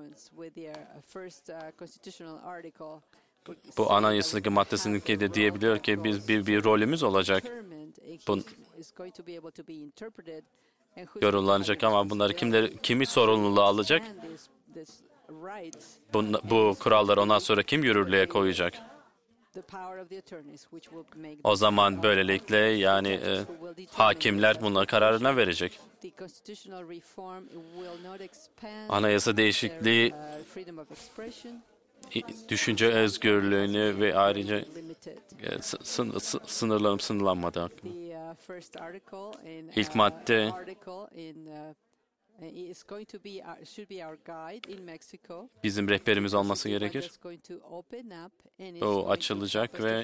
[SPEAKER 2] Bu anayasadaki maddesindeki de diyebiliyor ki biz bir, bir rolümüz olacak. Bu yorumlanacak ama bunları kimler, kimi sorumluluğu alacak? Bu, bu kuralları ondan sonra kim yürürlüğe koyacak? O zaman böylelikle yani e, hakimler bunların kararına verecek. Anayasa değişikliği düşünce özgürlüğünü ve ayrıca sın, sın, sınırlanıp sınırlanmadı hakkında. İlk madde bizim rehberimiz olması gerekir. O açılacak ve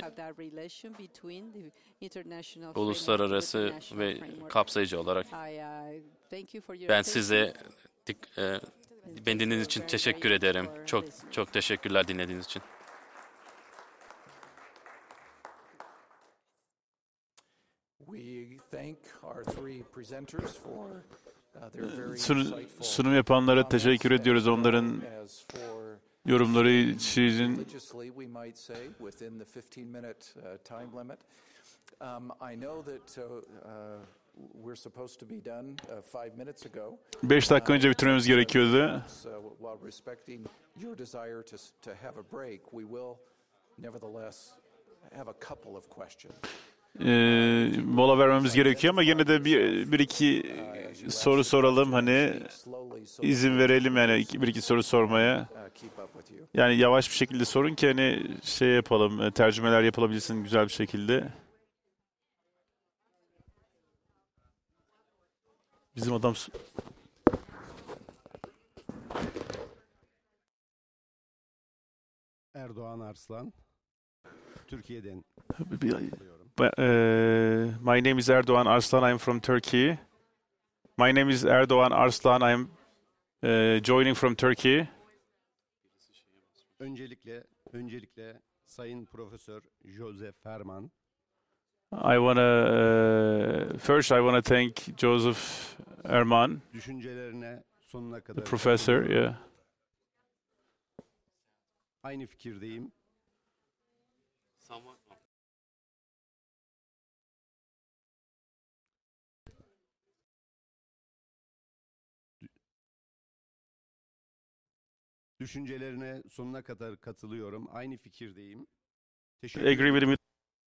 [SPEAKER 2] uluslararası ve kapsayıcı olarak. Ben size e, beni dinlediğiniz için teşekkür ederim. Çok çok teşekkürler dinlediğiniz için.
[SPEAKER 1] We thank our three presenters for
[SPEAKER 5] Sun, sunum yapanlara teşekkür ediyoruz. Onların yorumları için. Beş dakika önce bitirmemiz gerekiyordu. Ee, mola vermemiz gerekiyor ama yine de bir, bir iki soru soralım, hani izin verelim yani bir iki soru sormaya. Yani yavaş bir şekilde sorun ki hani şey yapalım, tercümeler yapılabilsin güzel bir şekilde. Bizim adam...
[SPEAKER 8] Erdoğan Arslan, Türkiye'den.
[SPEAKER 5] Uh, my name is Erdoğan Arslan. I'm from Turkey. My name is Erdoğan Arslan. I'm uh, joining from Turkey.
[SPEAKER 8] Öncelikle, öncelikle Sayın Profesör Joseph Herman.
[SPEAKER 5] I wanna uh, first I wanna thank Joseph Herman.
[SPEAKER 8] Düşüncelerine sonuna kadar.
[SPEAKER 5] The professor, yeah.
[SPEAKER 8] aynı fikirdeyim. Düşüncelerine sonuna kadar katılıyorum. Aynı fikirdeyim. Teşekkür
[SPEAKER 5] Agree with him.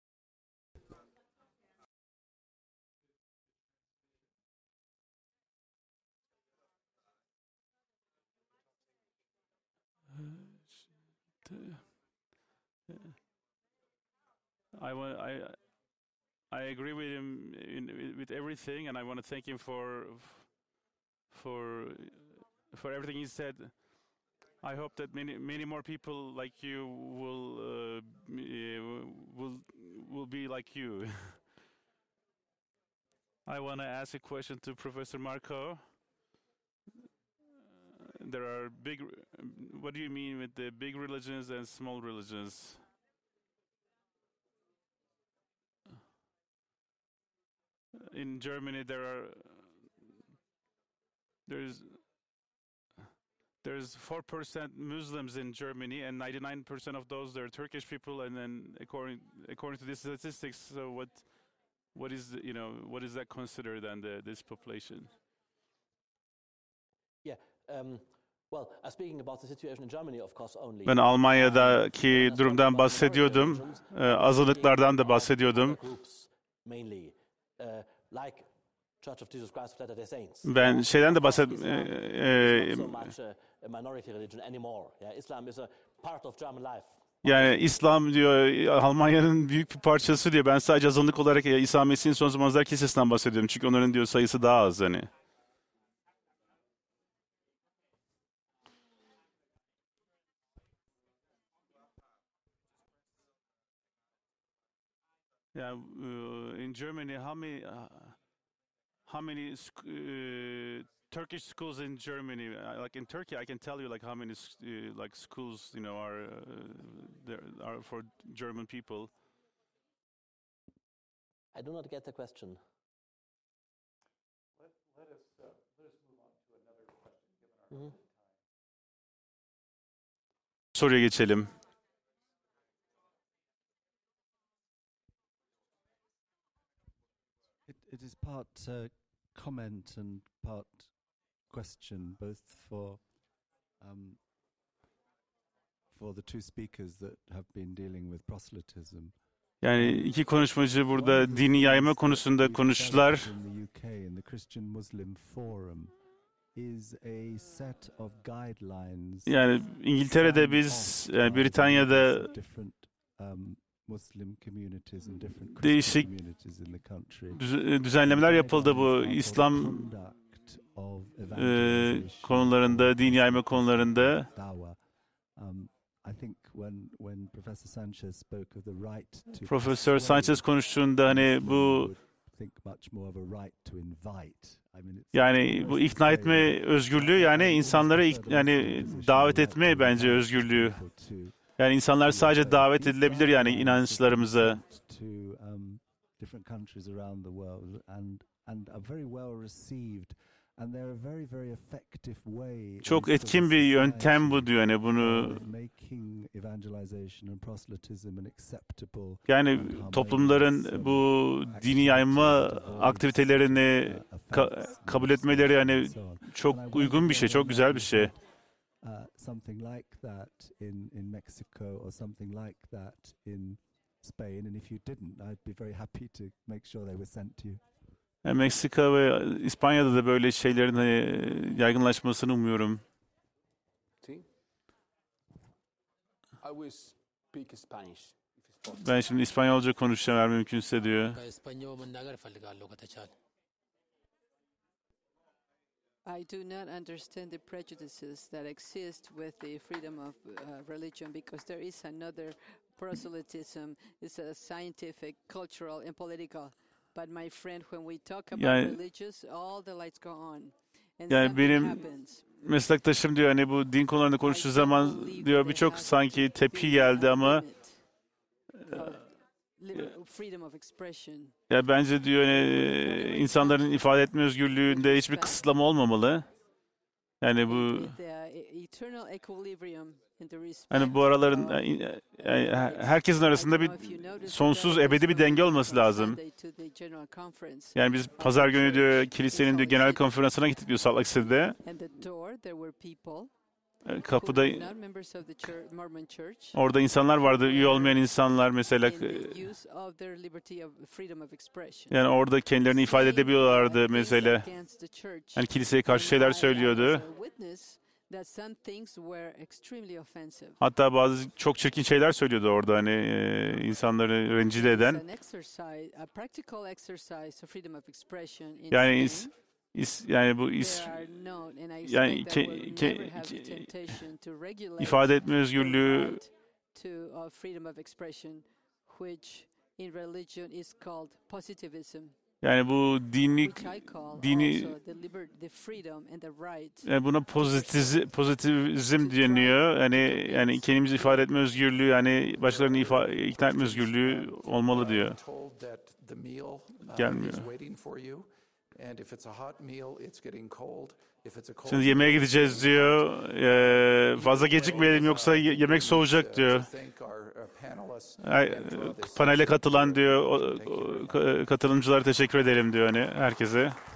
[SPEAKER 5] I want I I agree with him in, with everything, and I want to thank him for for for everything he said. I hope that many many more people like you will uh, will will be like you. I want to ask a question to Professor Marco. There are big. What do you mean with the big religions and small religions? In Germany, there are there's there's four percent Muslims in Germany, and ninety-nine percent of those they're Turkish people. And then according according to these statistics, so what what is you know what is that considered then the, this population?
[SPEAKER 3] Yeah. Um, well, uh, speaking about the situation in Germany, of course, only.
[SPEAKER 5] Ben Almanya'daki durumdan bahsediyordum, ee, azınlıklardan da bahsediyordum.
[SPEAKER 3] Mainly, uh, like Church of Jesus Christ of Latter-day Saints.
[SPEAKER 5] Ben şeyden de bahset.
[SPEAKER 3] Islam
[SPEAKER 5] E,
[SPEAKER 3] is not so much a, a minority religion anymore. Yeah, Islam is a part of German life.
[SPEAKER 5] Yani İslam diyor Almanya'nın büyük bir parçası diyor. Ben sadece azınlık olarak ya, İsa Mesih'in son zamanlar kilisesinden bahsediyorum. Çünkü onların diyor sayısı daha az hani. Yeah, uh, in Germany, how many, uh, how many uh, Turkish schools in Germany? Uh, like in Turkey, I can tell you like how many uh, like schools you know are uh, there are for German people.
[SPEAKER 3] I do not get the question.
[SPEAKER 1] Let, let us uh, let us move on to another question, given our
[SPEAKER 3] Mm-hmm.
[SPEAKER 1] time.
[SPEAKER 5] Soruya geçelim.
[SPEAKER 9] It, it is part uh, comment and part question, both for um, for the two speakers that have been dealing with proselytism.
[SPEAKER 5] Yani iki konuşmacı burada dini yayma konusunda konuştular.
[SPEAKER 9] In the U K, in the Christian Muslim Forum, is a set of guidelines.
[SPEAKER 5] Yani İngiltere'de biz, yani Britanya'da
[SPEAKER 9] different um, Muslim communities and different
[SPEAKER 5] değişik
[SPEAKER 9] communities in the country.
[SPEAKER 5] düz- düzenlemeler yapıldı bu İslam e, konularında, din yayma konularında.
[SPEAKER 9] Um, I think when when Professor Sanchez spoke of the right to
[SPEAKER 5] Profesör Sanchez konuştuğunda hani bu
[SPEAKER 9] think much more of a right to invite. I mean, it's
[SPEAKER 5] yani bu ikna etme özgürlüğü yani insanları ik- yani davet etme bence özgürlüğü. Yani insanlar sadece davet edilebilir yani inançlarımıza.
[SPEAKER 9] to um, different countries around the world and and are very well received. And they're a very very effective way.
[SPEAKER 5] Çok etkin bir yöntem bu diyor yani bunu.
[SPEAKER 9] Making evangelization and proselytism an acceptable.
[SPEAKER 5] Yani toplumların bu dini yayma aktivitelerini ka- kabul etmeleri yani çok uygun bir şey, çok güzel bir şey.
[SPEAKER 9] Uh, something like that in in Mexico or something like that in Spain, and if you didn't, I'd be very happy to make sure they were sent to you.
[SPEAKER 5] Yani Meksika ve İspanya'da da böyle şeylerin hani yaygınlaşmasını umuyorum.
[SPEAKER 4] See? I will speak Spanish, if it's possible.
[SPEAKER 5] Ben şimdi İspanyolca konuşacağım eğer mümkünse diyor.
[SPEAKER 7] I do not understand the prejudices that exist with the freedom of uh, religion because there is another proselytism. It's a scientific, cultural, and political. But my friend, when we talk about
[SPEAKER 5] Yani-
[SPEAKER 7] religious, all the lights go on. And
[SPEAKER 5] Yani
[SPEAKER 7] something
[SPEAKER 5] benim
[SPEAKER 7] happens.
[SPEAKER 5] meslektaşım diyor hani bu din konularında konuştuğu zaman diyor birçok sanki tepki geldi ama
[SPEAKER 7] Freedom of expression.
[SPEAKER 5] ya bence diyor hani insanların ifade etme özgürlüğünde hiçbir kısıtlama olmamalı. Yani bu
[SPEAKER 7] The eternal equilibrium
[SPEAKER 5] Hani bu araların yani herkesin arasında bir sonsuz ebedi bir denge olması lazım. Yani biz pazar günü diyor kilisenin diyor genel konferansına gittik diyor Salt Lake City'de. Kapıda orada insanlar vardı, üye olmayan insanlar mesela. Yani orada kendilerini ifade edebiliyorlardı mesela. Yani kiliseye karşı şeyler söylüyordu. Hatta bazı çok çirkin şeyler söylüyordu orada hani e, insanları rencide eden. Yani is, is, yani bu is, yani ke, ke, ke, ifade etme özgürlüğü yani bu dini dini yani buna pozitivizm, pozitivizm deniyor. Yani yani kendimizi ifade etme özgürlüğü, yani başkalarını ifade, ikna etme özgürlüğü olmalı diyor. Gelmiyor. Şimdi yemeğe gideceğiz diyor. Ee, fazla gecikmeyelim yoksa yemek soğuyacak diyor. Panele katılan diyor, o, o, katılımcılara teşekkür edelim diyor hani herkese.